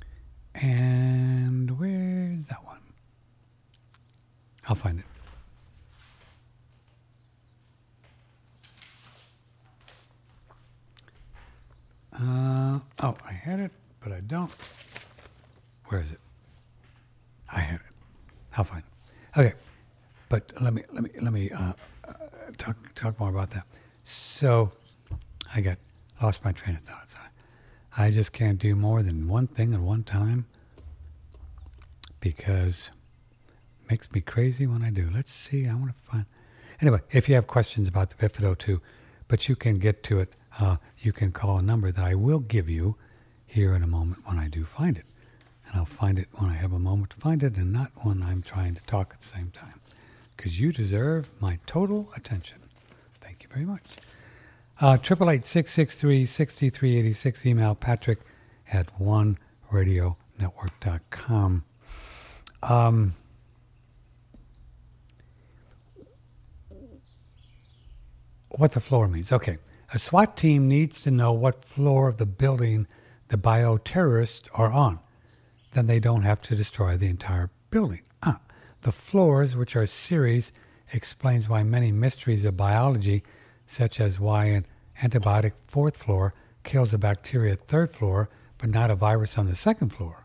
And where's that one? I'll find it. had it, but I don't. Where is it? I had it. I'll find it. Okay, but let me let me let me uh, uh, talk talk more about that. So, I got lost my train of thoughts. I, I just can't do more than one thing at one time because it makes me crazy when I do. Let's see. I want to find. Anyway, if you have questions about the Bifido two, but you can get to it, uh, you can call a number that I will give you here in a moment when I do find it. And I'll find it when I have a moment to find it and not when I'm trying to talk at the same time. Because you deserve my total attention. Thank you very much. Uh, triple eight six six three six three eight six. Email Patrick at one radio network dot com. Um, what the floor means. Okay. A SWAT team needs to know what floor of the building the bioterrorists are on. Then they don't have to destroy the entire building. Ah, the floors, which are series, explains why many mysteries of biology, such as why an antibiotic fourth floor kills a bacteria third floor, but not a virus on the second floor.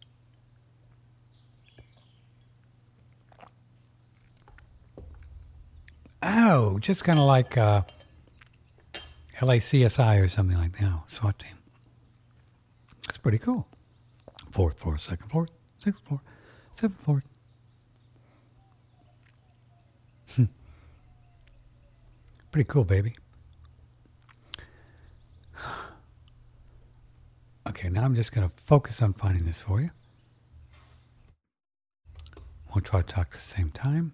Oh, just kind of like uh, L A C S I or something like that. Oh, SWAT team. That's pretty cool. Fourth floor, second floor, sixth floor, seventh floor. Hmm. Pretty cool, baby. Okay, now I'm just going to focus on finding this for you. We'll try to talk at the same time.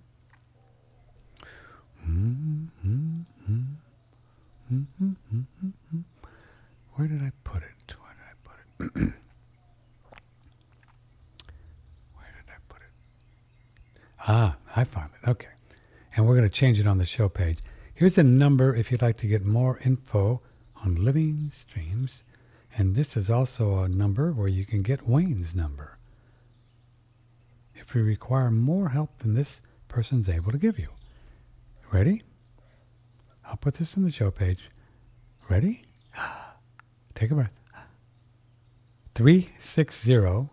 Mm-hmm, mm-hmm, mm-hmm, mm-hmm. Where did I put it? Where did I put it? Ah, I found it. Okay. And we're going to change it on the show page. Here's a number if you'd like to get more info on living streams. And this is also a number where you can get Wayne's number if you require more help than this person's able to give you. Ready? I'll put this on the show page. Ready? Take a breath. three six zero,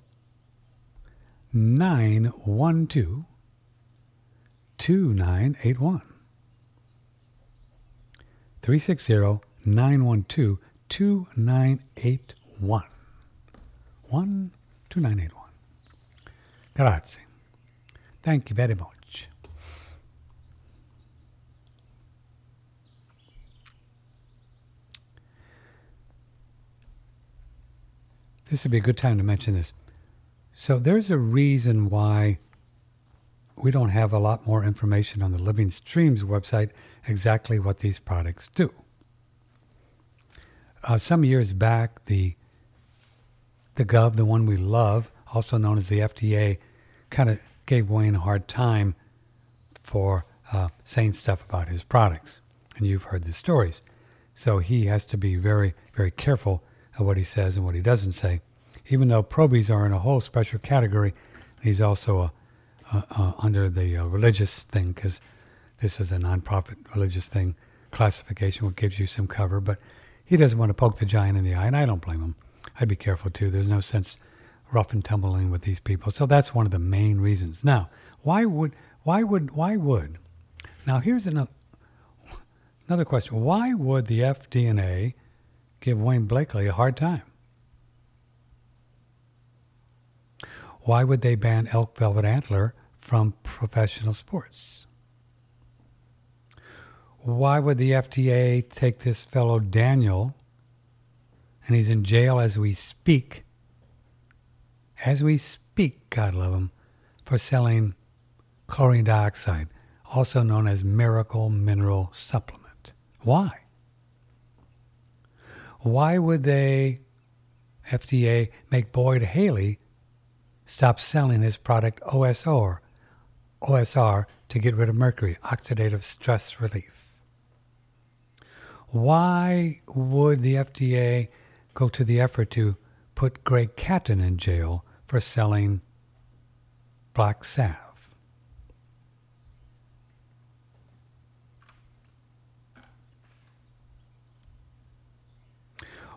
nine one two, two nine eight one. three six zero, nine one two, two nine eight one. one two nine eight one. Grazie. Thank you very much. This would be a good time to mention this. So there's a reason why we don't have a lot more information on the Living Streams website exactly what these products do. Uh, some years back, the the Gov, the one we love, also known as the F D A, kind of gave Wayne a hard time for uh, saying stuff about his products. And you've heard the stories. So he has to be very, very careful of what he says and what he doesn't say. Even though probies are in a whole special category, he's also a, uh, uh, under the uh, religious thing, because this is a nonprofit religious thing, classification, which gives you some cover. But he doesn't want to poke the giant in the eye, and I don't blame him. I'd be careful too. There's no sense rough and tumbling with these people. So that's one of the main reasons. Now, why would, why would, why would, now here's another, another question. Why would the F D A give Wayne Blakely a hard time? Why would they ban elk velvet antler from professional sports? Why would the F D A take this fellow Daniel, and he's in jail as we speak, as we speak, God love him, for selling chlorine dioxide, also known as Miracle Mineral Supplement? Why? Why would they, F D A, make Boyd Haley stop selling his product O S R, O S R to get rid of mercury, oxidative stress relief? Why would the F D A go to the effort to put Greg Catton in jail for selling black salve?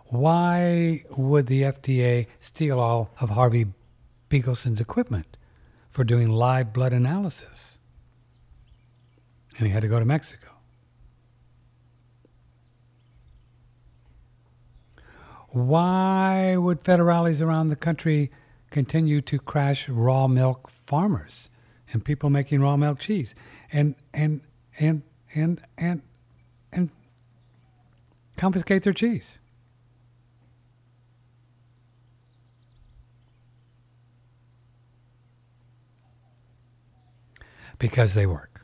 Why would the F D A steal all of Harvey Beagleson's equipment for doing live blood analysis? And he had to go to Mexico. Why would federales around the country continue to crash raw milk farmers and people making raw milk cheese and and and and and and confiscate their cheese? Because they work.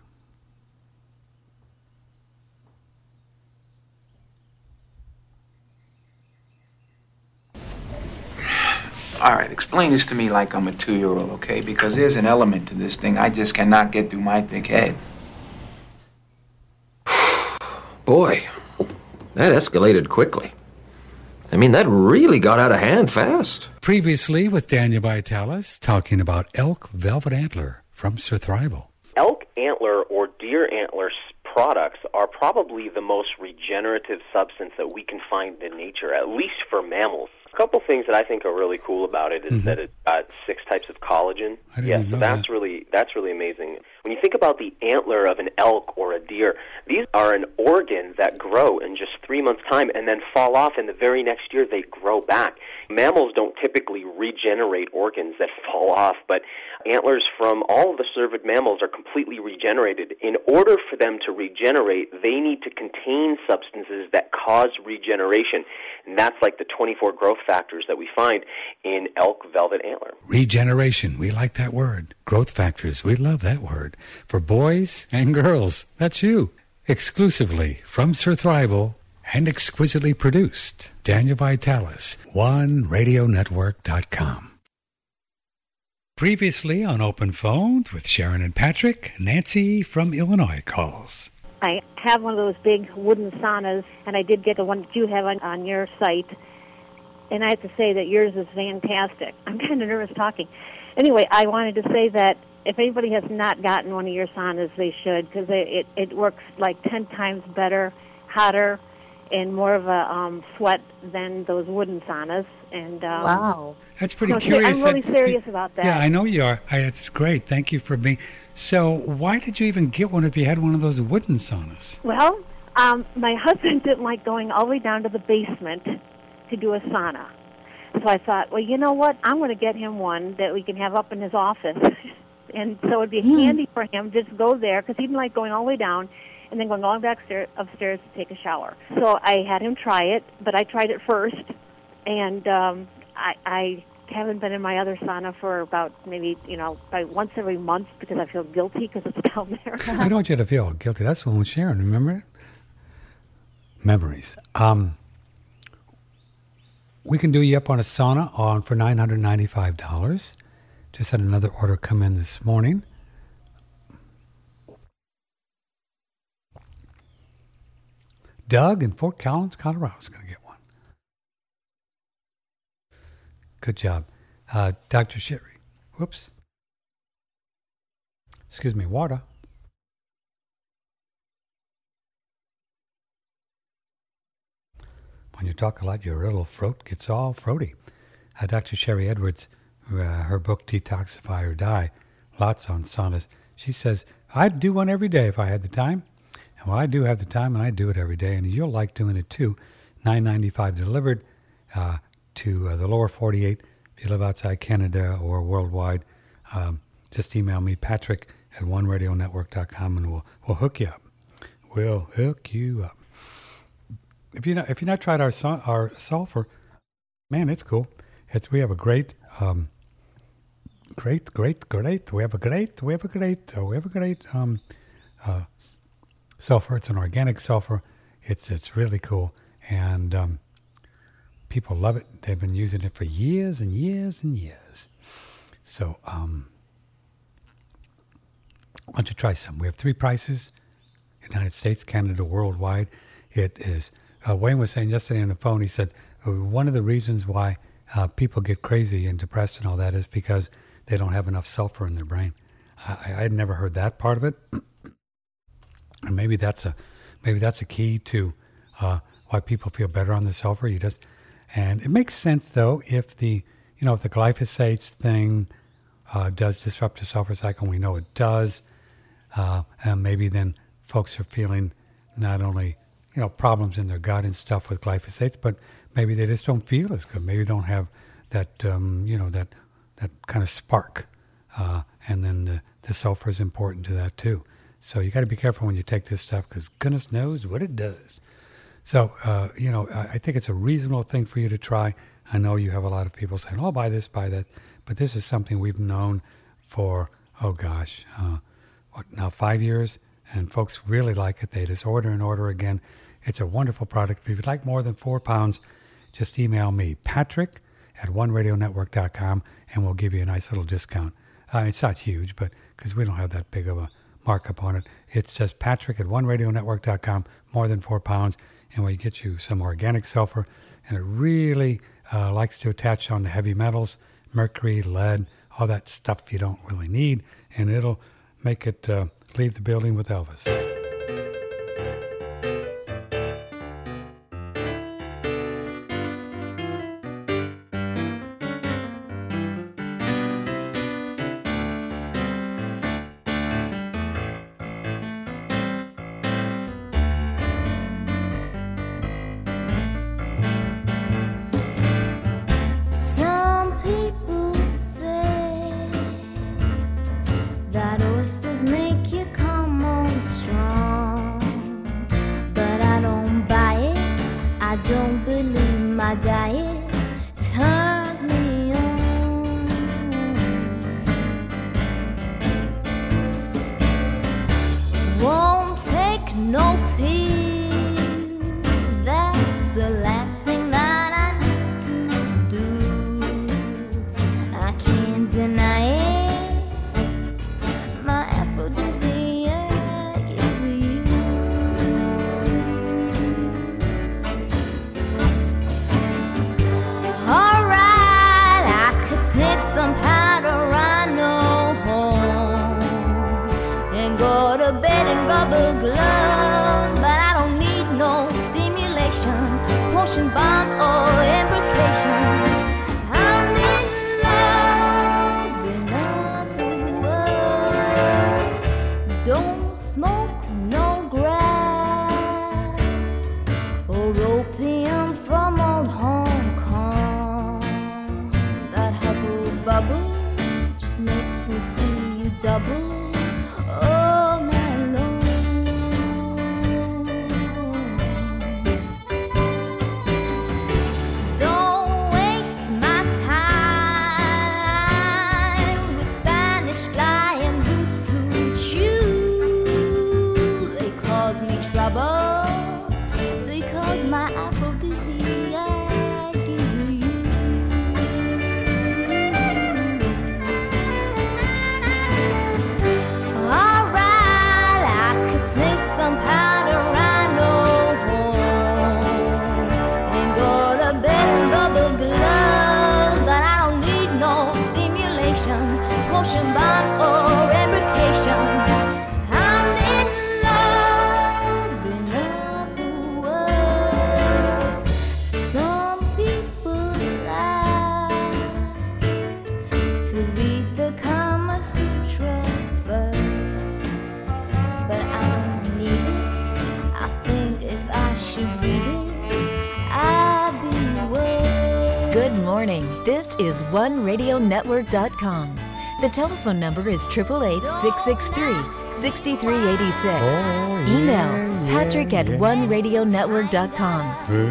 All right, explain this to me like I'm a two-year-old, okay? Because there's an element to this thing I just cannot get through my thick head. Boy, that escalated quickly. I mean, that really got out of hand fast. Previously with Daniel Vitalis talking about elk velvet antler from Surthrival. Elk antler or deer antler products are probably the most regenerative substance that we can find in nature, at least for mammals. A couple things that I think are really cool about it is mm-hmm. that it's got six types of collagen. I didn't yes, know so that's that. really that's really amazing. When you think about the antler of an elk or a deer, these are an organ that grow in just three months' time and then fall off, and the very next year they grow back. Mammals don't typically regenerate organs that fall off, but antlers from all of the cervid mammals are completely regenerated. In order for them to regenerate, they need to contain substances that cause regeneration, and that's like the twenty-four growth factors that we find in elk velvet antler. Regeneration, we like that word. Growth factors, we love that word. For boys and girls, that's you. Exclusively from Surthrival and exquisitely produced. Daniel Vitalis, one radio network dot com. Previously on Open Phone with Sharon and Patrick, Nancy from Illinois calls. I have one of those big wooden saunas, and I did get the one that you have on, on your site, and I have to say that yours is fantastic. I'm kind of nervous talking. Anyway, I wanted to say that if anybody has not gotten one of your saunas, they should, because it, it, it works like ten times better, hotter, and more of a um, sweat than those wooden saunas. And um, wow. That's pretty so curious. I'm really that, serious about that. Yeah, I know you are. I, it's great. Thank you for being... So why did you even get one if you had one of those wooden saunas? Well, um, my husband didn't like going all the way down to the basement to do a sauna. So I thought, well, you know what? I'm going to get him one that we can have up in his office. And so it would be Mm. handy for him just go there, because he didn't like going all the way down and then going all the way back upstairs, upstairs to take a shower. So I had him try it, but I tried it first, and um, I, I haven't been in my other sauna for about maybe, you know, about once every month because I feel guilty because it's down there. I don't want you to feel guilty. That's the one with Sharon, remember it? Memories. Um, we can do you up on a sauna on for nine hundred ninety-five dollars. Just had another order come in this morning. Doug in Fort Collins, Colorado is going to get one. Good job. Uh, Doctor Sherry. Whoops. Excuse me, water. When you talk a lot, your little throat gets all throaty. Uh, Doctor Sherry Edwards, uh, her book Detoxify or Die, lots on saunas. She says, I'd do one every day if I had the time. And well, I do have the time, and I do it every day, and you'll like doing it too. nine ninety-five delivered uh, to uh, the lower forty-eight. If you live outside Canada or worldwide, um, just email me, Patrick at one radio network dot com, and we'll we'll hook you up. We'll hook you up. If you not, if you not tried our su- our sulfur, man, it's cool. It's we have a great, um, great, great, great. We have a great, we have a great, uh, we have a great um, uh, sulfur. It's an organic sulfur. It's it's really cool, and um, people love it. They've been using it for years and years and years. So, um, why don't you try some? We have three prices: United States, Canada, worldwide. It is. Uh, Wayne was saying yesterday on the phone. He said uh, one of the reasons why uh, people get crazy and depressed and all that is because they don't have enough sulfur in their brain. I, I had never heard that part of it, and maybe that's a maybe that's a key to uh, why people feel better on the sulfur. You just And it makes sense, though, if the, you know, if the glyphosate thing uh, does disrupt the sulfur cycle, and we know it does, uh, and maybe then folks are feeling not only, you know, problems in their gut and stuff with glyphosates, but maybe they just don't feel as good. Maybe they don't have that, um, you know, that that kind of spark. Uh, and then the, the sulfur is important to that, too. So you got to be careful when you take this stuff, because goodness knows what it does. So, uh, you know, I, I think it's a reasonable thing for you to try. I know you have a lot of people saying, oh, buy this, buy that. But this is something we've known for, oh, gosh, uh, what, now five years? And folks really like it. They just order and order again. It's a wonderful product. If you'd like more than four pounds, just email me, Patrick at one radio network dot com, and we'll give you a nice little discount. Uh, it's not huge, but because we don't have that big of a markup on it. It's just Patrick at one radio network dot com, more than four pounds, and we'll get you some organic sulfur. And it really uh, likes to attach on to heavy metals, mercury, lead, all that stuff you don't really need, and it'll make it uh, leave the building with Elvis. This is one radio network dot com. The telephone number is eight eight eight, six six three, six three eight six. Oh, Email yeah, patrick yeah, at yeah. one radio network dot com.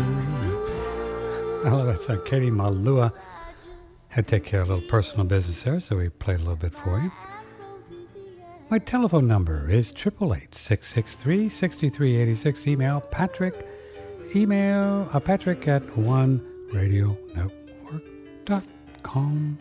Oh, that's uh, Katie Malua. Had to take care of a little personal business there, so we played a little bit for you. My telephone number is eight eight eight, six six three, six three eight six. Email Patrick. Email uh, Patrick at one radio network dot com.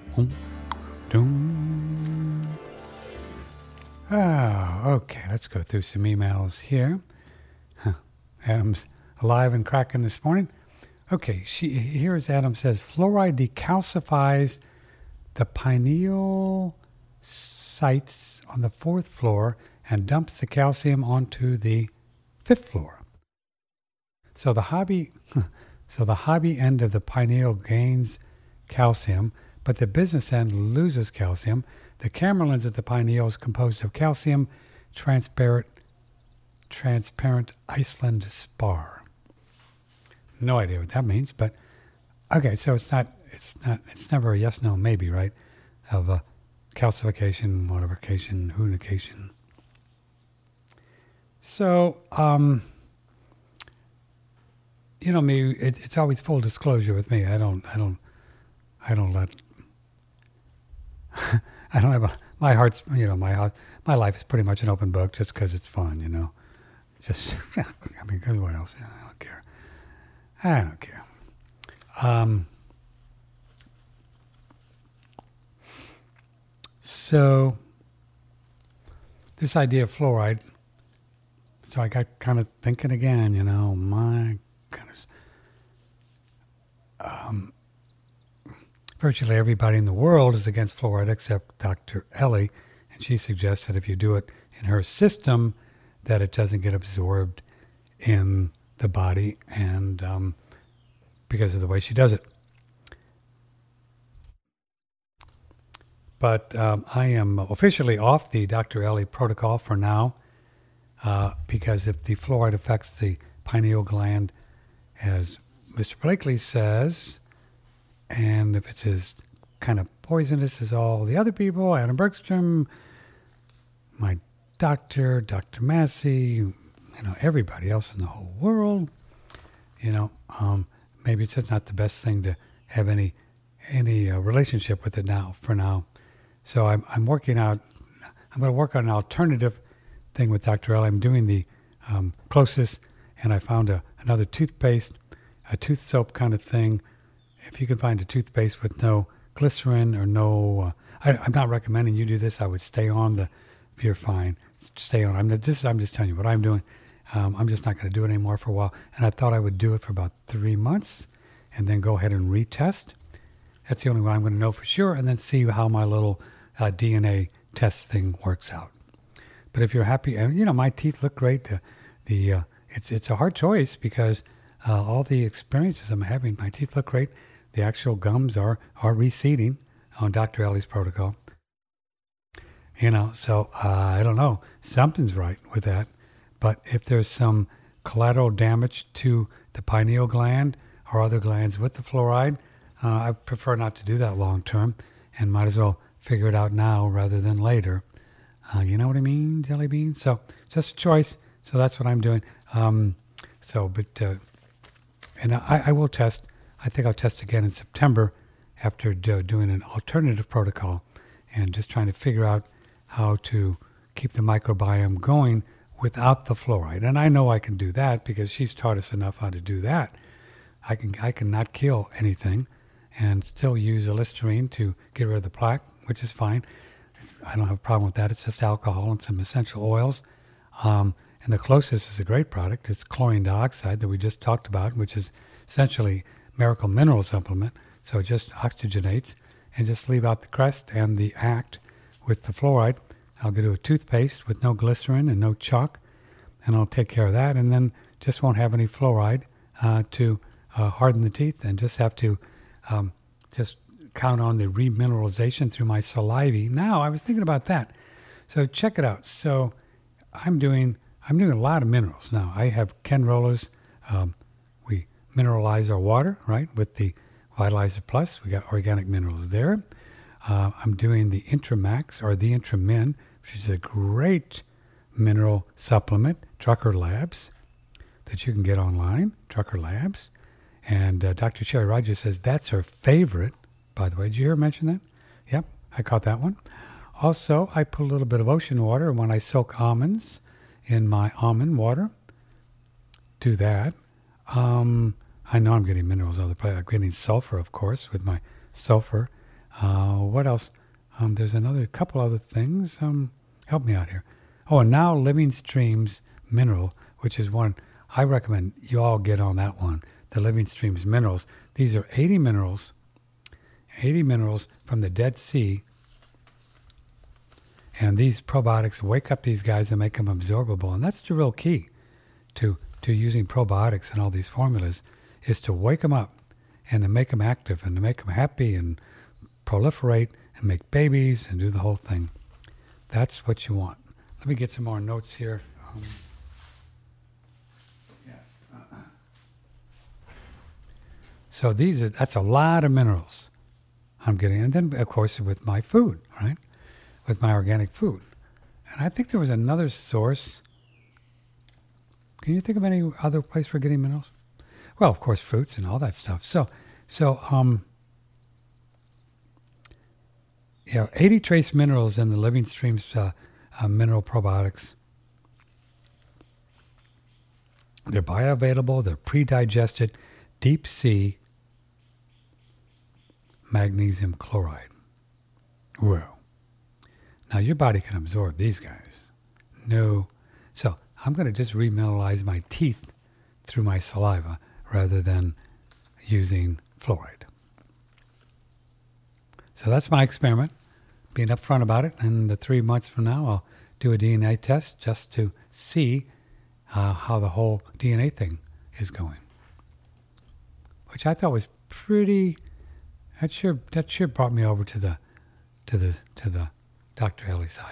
Oh, okay, let's go through some emails here. Huh. Adam's alive and cracking this morning. Okay, she, here's Adam says, fluoride decalcifies the pineal sites on the fourth floor and dumps the calcium onto the fifth floor. So the hobby, So the hobby end of the pineal gains calcium, but the business end loses calcium. The camera lens at the pineal is composed of calcium transparent transparent Iceland spar. No idea what that means, but okay, so it's not it's not it's never a yes, no, maybe, right? Of a calcification, modification, hunication. So, um, you know me, it, it's always full disclosure with me. I don't, I don't, I don't let, I don't have a, my heart's, you know, my heart, my life is pretty much an open book just because it's fun, you know. Just, I mean, because what else? I don't care. I don't care. Um, so, this idea of fluoride, so I got kind of thinking again, you know, my goodness. Um, virtually everybody in the world is against fluoride except Doctor Ellie, and she suggests that if you do it in her system, that it doesn't get absorbed in the body, and um, because of the way she does it. But um, I am officially off the Doctor Ellie protocol for now. Uh, because if the fluoride affects the pineal gland, as Mister Blakely says, and if it's as kind of poisonous as all the other people, Adam Bergstrom, my doctor, Doctor Massey, you know, everybody else in the whole world, you know, um, maybe it's just not the best thing to have any any uh, relationship with it now, for now. So I'm I'm working out, I'm going to work on an alternative thing with Doctor L. I'm doing the um, closest, and I found a, another toothpaste, a tooth soap kind of thing. If you can find a toothpaste with no glycerin or no, uh, I, I'm not recommending you do this. I would stay on the, if you're fine, stay on. I'm just, I'm just telling you what I'm doing. Um, I'm just not going to do it anymore for a while. And I thought I would do it for about three months and then go ahead and retest. That's the only way I'm going to know for sure, and then see how my little uh, D N A test thing works out. But if you're happy, and you know, my teeth look great. Uh, the uh, it's it's a hard choice because uh, all the experiences I'm having, my teeth look great. The actual gums are are receding on Doctor Ellie's protocol. You know, so uh, I don't know. Something's right with that. But if there's some collateral damage to the pineal gland or other glands with the fluoride, uh, I prefer not to do that long term, and might as well figure it out now rather than later. Uh, you know what I mean, Jelly Bean? So, just a choice. So that's what I'm doing. Um, so, but, uh, and I, I will test. I think I'll test again in September after do, doing an alternative protocol and just trying to figure out how to keep the microbiome going without the fluoride. And I know I can do that because she's taught us enough how to do that. I can, I can not kill anything and still use a Listerine to get rid of the plaque, which is fine. I don't have a problem with that. It's just alcohol and some essential oils. Um, and the closest is a great product. It's chlorine dioxide that we just talked about, which is essentially Miracle Mineral Supplement. So it just oxygenates, and just leave out the crest and the act with the fluoride. I'll do a toothpaste with no glycerin and no chalk, and I'll take care of that, and then just won't have any fluoride uh, to uh, harden the teeth, and just have to um, just count on the remineralization through my saliva. Now, I was thinking about that. So check it out. So I'm doing I'm doing a lot of minerals now. I have Ken Roller's. Um, we mineralize our water, right, with the Vitalizer Plus. We got organic minerals there. Uh, I'm doing the Intramax, or the Intramin, which is a great mineral supplement, Trucker Labs, that you can get online, Trucker Labs. And uh, Doctor Sherry Rogers says that's her favorite. By the way, did you hear her mention that? Yep, I caught that one. Also, I put a little bit of ocean water when I soak almonds in my almond water. Do that. Um, I know I'm getting minerals other places. I'm getting sulfur, of course, with my sulfur. Uh, what else? Um, there's another couple other things. Um, help me out here. Oh, and now Living Streams Mineral, which is one I recommend you all get on that one. The Living Streams Minerals. These are eighty minerals. eighty minerals from the Dead Sea. And these probiotics wake up these guys and make them absorbable. And that's the real key to, to using probiotics and all these formulas, is to wake them up and to make them active and to make them happy and proliferate and make babies and do the whole thing. That's what you want. Let me get some more notes here. Um, yeah. uh-uh. So these are, that's a lot of minerals I'm getting. And then, of course, with my food, right? With my organic food. And I think there was another source. Can you think of any other place for getting minerals? Well, of course, fruits and all that stuff. So, so, um, you know, eighty trace minerals in the Living Streams uh, uh, mineral probiotics. They're bioavailable. They're pre-digested, deep sea magnesium chloride. Whoa. Now your body can absorb these guys. No. So I'm going to just remineralize my teeth through my saliva rather than using fluoride. So that's my experiment, being upfront about it. And the three months from now, I'll do a D N A test just to see uh, how the whole D N A thing is going, which I thought was pretty. That sure that sure brought me over to the to the to the Doctor Ellie side.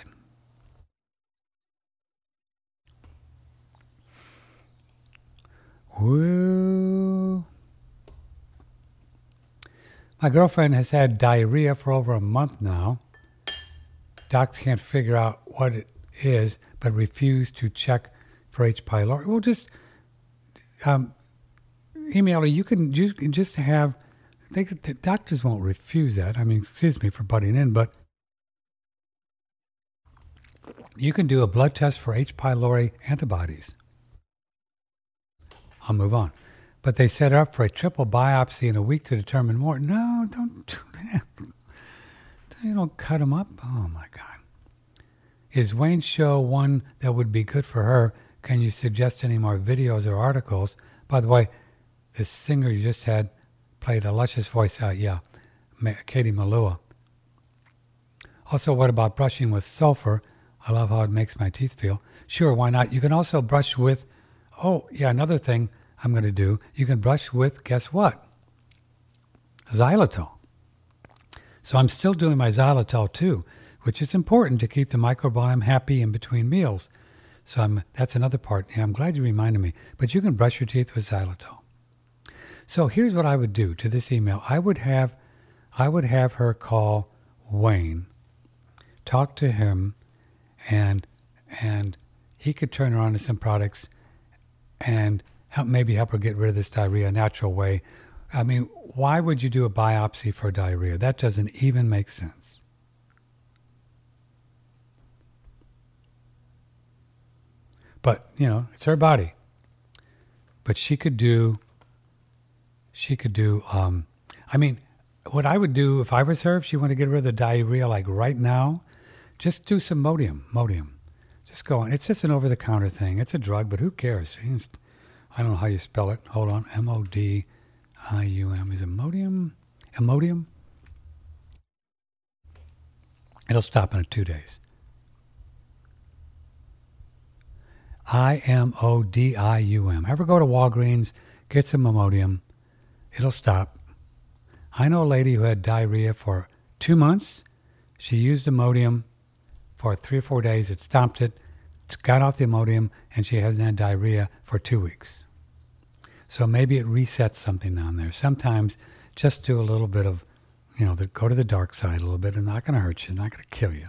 Woo. My girlfriend has had diarrhea for over a month now. Docs can't figure out what it is, but refuse to check for H. pylori. Well, just um, email her. You can, you can just have, they, the doctors won't refuse that. I mean, excuse me for butting in, but you can do a blood test for H. pylori antibodies. I'll move on. But they set up for a triple biopsy in a week to determine more. No, don't do that. You don't cut them up. Oh, my God. Is Wayne's show one that would be good for her? Can you suggest any more videos or articles? By the way, this singer you just had played a luscious voice out. Yeah, Katie Malua. Also, what about brushing with sulfur? I love how it makes my teeth feel. Sure, why not? You can also brush with, oh, yeah, another thing I'm going to do, you can brush with, guess what? Xylitol. So I'm still doing my xylitol too, which is important to keep the microbiome happy in between meals. So I'm, that's another part. Yeah, I'm glad you reminded me. But you can brush your teeth with xylitol. So here's what I would do to this email. I would have, I would have her call Wayne, talk to him, and and he could turn her on to some products and help maybe help her get rid of this diarrhea a natural way. I mean, why would you do a biopsy for diarrhea? That doesn't even make sense. But, you know, it's her body. But she could do, she could do, um, I mean, what I would do if I was her, if she wanted to get rid of the diarrhea like right now, just do some Modium. Modium. Just go on. It's just an over-the-counter thing. It's a drug, but who cares? It's, I don't know how you spell it. Hold on. M O D I U M. Is it Modium? Imodium? It'll stop in two days. I M O D I U M. Ever go to Walgreens, get some Imodium. It'll stop. I know a lady who had diarrhea for two months. She used Imodium for three or four days. It stopped it. It's got off the Imodium, and she hasn't had diarrhea for two weeks. So maybe it resets something down there. Sometimes just do a little bit of, you know, the, go to the dark side a little bit. It's not going to hurt you. It's not going to kill you.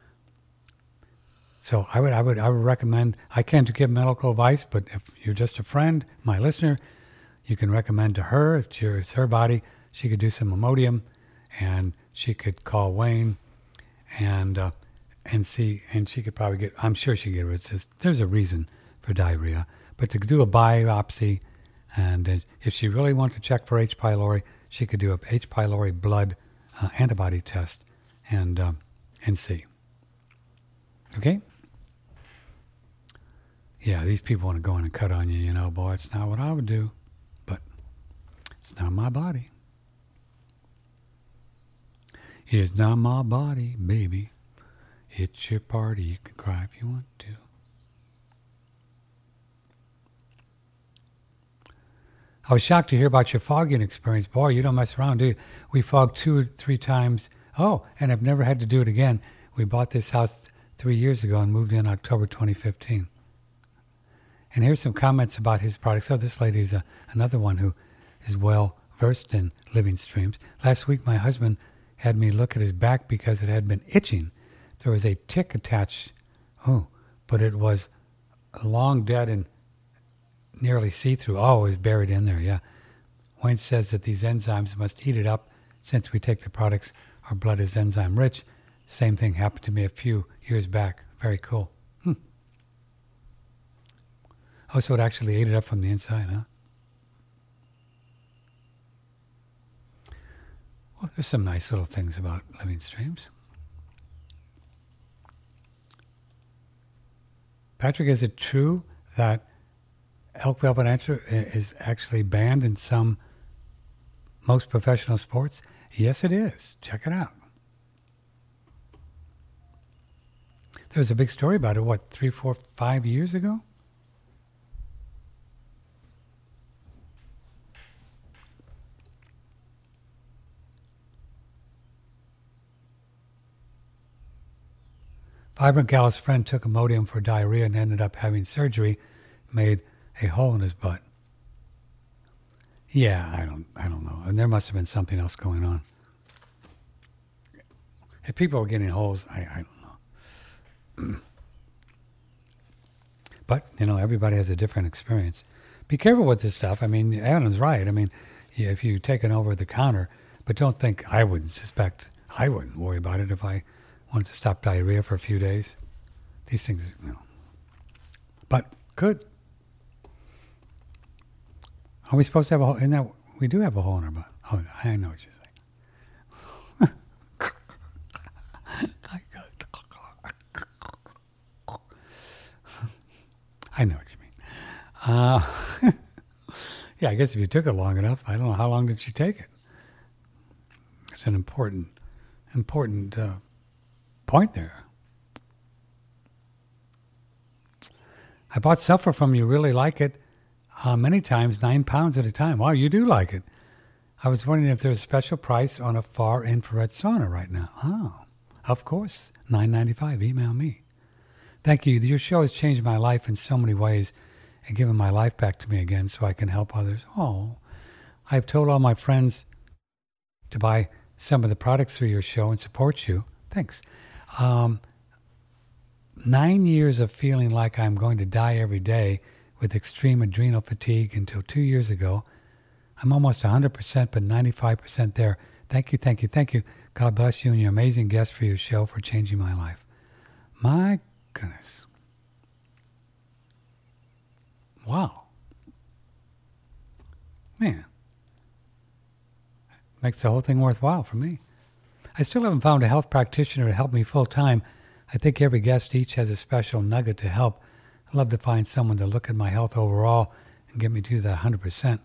So I would, I would, I would recommend. I can't give medical advice, but if you're just a friend, my listener, you can recommend to her. If it's, your, it's her body, she could do some Imodium, and she could call Wayne, and uh, and see, and she could probably get. I'm sure she could get rid of this. There's a reason for diarrhea, but to do a biopsy. And uh, if she really wants to check for H. pylori, she could do a H. pylori blood uh, antibody test and um, and see. Okay? Yeah, these people want to go in and cut on you, you know, boy, it's not what I would do. But it's not my body. It's not my body, baby. It's your party. You can cry if you want to. I was shocked to hear about your fogging experience. Boy, you don't mess around, do you? We fogged two or three times. Oh, and I've never had to do it again. We bought this house three years ago and moved in October twenty fifteen. And here's some comments about his products. Oh, this lady is a, another one who is well versed in living streams. Last week, my husband had me look at his back because it had been itching. There was a tick attached. Oh, but it was long dead and nearly see-through. Oh, it was buried in there, yeah. Wayne says that these enzymes must eat it up. Since we take the products, our blood is enzyme rich. Same thing happened to me a few years back. Very cool. Hmm. Oh, so it actually ate it up from the inside, huh? Well, there's some nice little things about living streams. Patrick, is it true that elk velvet antler is actually banned in some, most professional sports? Yes, it is. Check it out. There was a big story about it, what, three, four, five years ago? Vibrant Gal's friend took Imodium for diarrhea and ended up having surgery, made a hole in his butt. Yeah, I don't I don't know. And there must have been something else going on. If people were getting holes, I, I don't know. But, you know, everybody has a different experience. Be careful with this stuff. I mean, Alan's right. I mean, yeah, if you take it over the counter, but don't think I wouldn't suspect, I wouldn't worry about it if I wanted to stop diarrhea for a few days. These things, you know. But could. Are we supposed to have a hole? In that, we do have a hole in our butt. Oh, I know what you're saying. I know what you mean. Uh, yeah, I guess if you took it long enough, I don't know, how long did she take it? It's an important, important uh, point there. I bought sulfur from you, really like it. Uh, many times, nine pounds at a time. Wow, you do like it. I was wondering if there's a special price on a far infrared sauna right now. Oh, of course, nine ninety-five. Email me. Thank you. Your show has changed my life in so many ways and given my life back to me again so I can help others. Oh, I've told all my friends to buy some of the products through your show and support you. Thanks. Um, nine years of feeling like I'm going to die every day with extreme adrenal fatigue until two years ago. I'm almost one hundred percent, but ninety-five percent there. Thank you, thank you, thank you. God bless you and your amazing guest for your show for changing my life. My goodness. Wow. Man. Makes the whole thing worthwhile for me. I still haven't found a health practitioner to help me full time. I think every guest each has a special nugget to help. I'd love to find someone to look at my health overall and get me to that one hundred percent.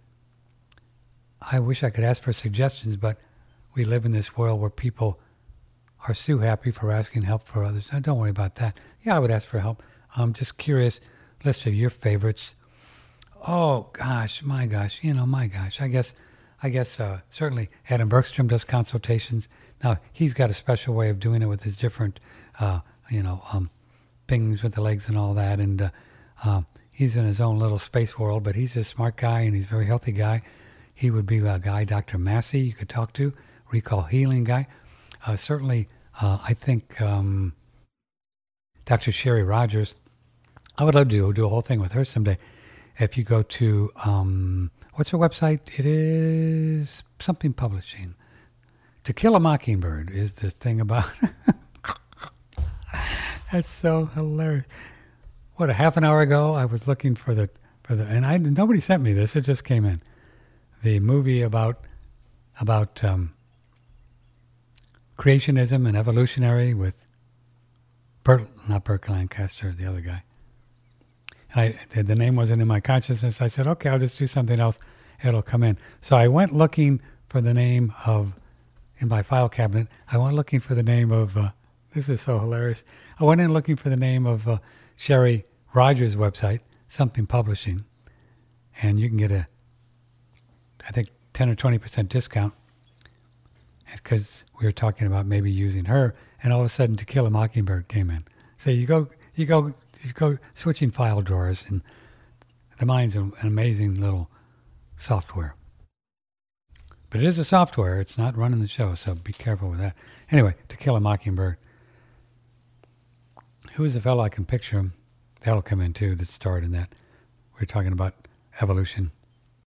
I wish I could ask for suggestions, but we live in this world where people are so happy for asking help for others. Now, don't worry about that. Yeah, I would ask for help. I'm just curious, list of your favorites. Oh, gosh, my gosh, you know, my gosh. I guess, I guess uh, certainly Adam Bergstrom does consultations. Now, he's got a special way of doing it with his different, uh, you know, um, things with the legs and all that. And uh, uh, he's in his own little space world, but he's a smart guy and he's a very healthy guy. He would be a guy, Doctor Massey, you could talk to, recall healing guy. Uh, certainly, uh, I think um, Doctor Sherry Rogers, I would love to do, do a whole thing with her someday. If you go to, um, what's her website? It is something publishing. To Kill a Mockingbird is the thing about. That's so hilarious. What, a half an hour ago, I was looking for the, for the, and I nobody sent me this, it just came in. The movie about, about um, creationism and evolutionary with Burt, not Burt Lancaster, the other guy. And I, the name wasn't in my consciousness. I said, okay, I'll just do something else. It'll come in. So I went looking for the name of, in my file cabinet, I went looking for the name of, uh, this is so hilarious. I went in looking for the name of uh, Sherry Rogers' website, Something Publishing. And you can get a I think, ten or twenty percent discount. Because we were talking about maybe using her, and all of a sudden To Kill a Mockingbird came in. So you go, you go, you go switching file drawers, and the Mind's an amazing little software. But it is a software. It's not running the show, so be careful with that. Anyway, To Kill a Mockingbird. Who is the fellow? I can picture him. That'll come in too, that starred in that. We were talking about evolution.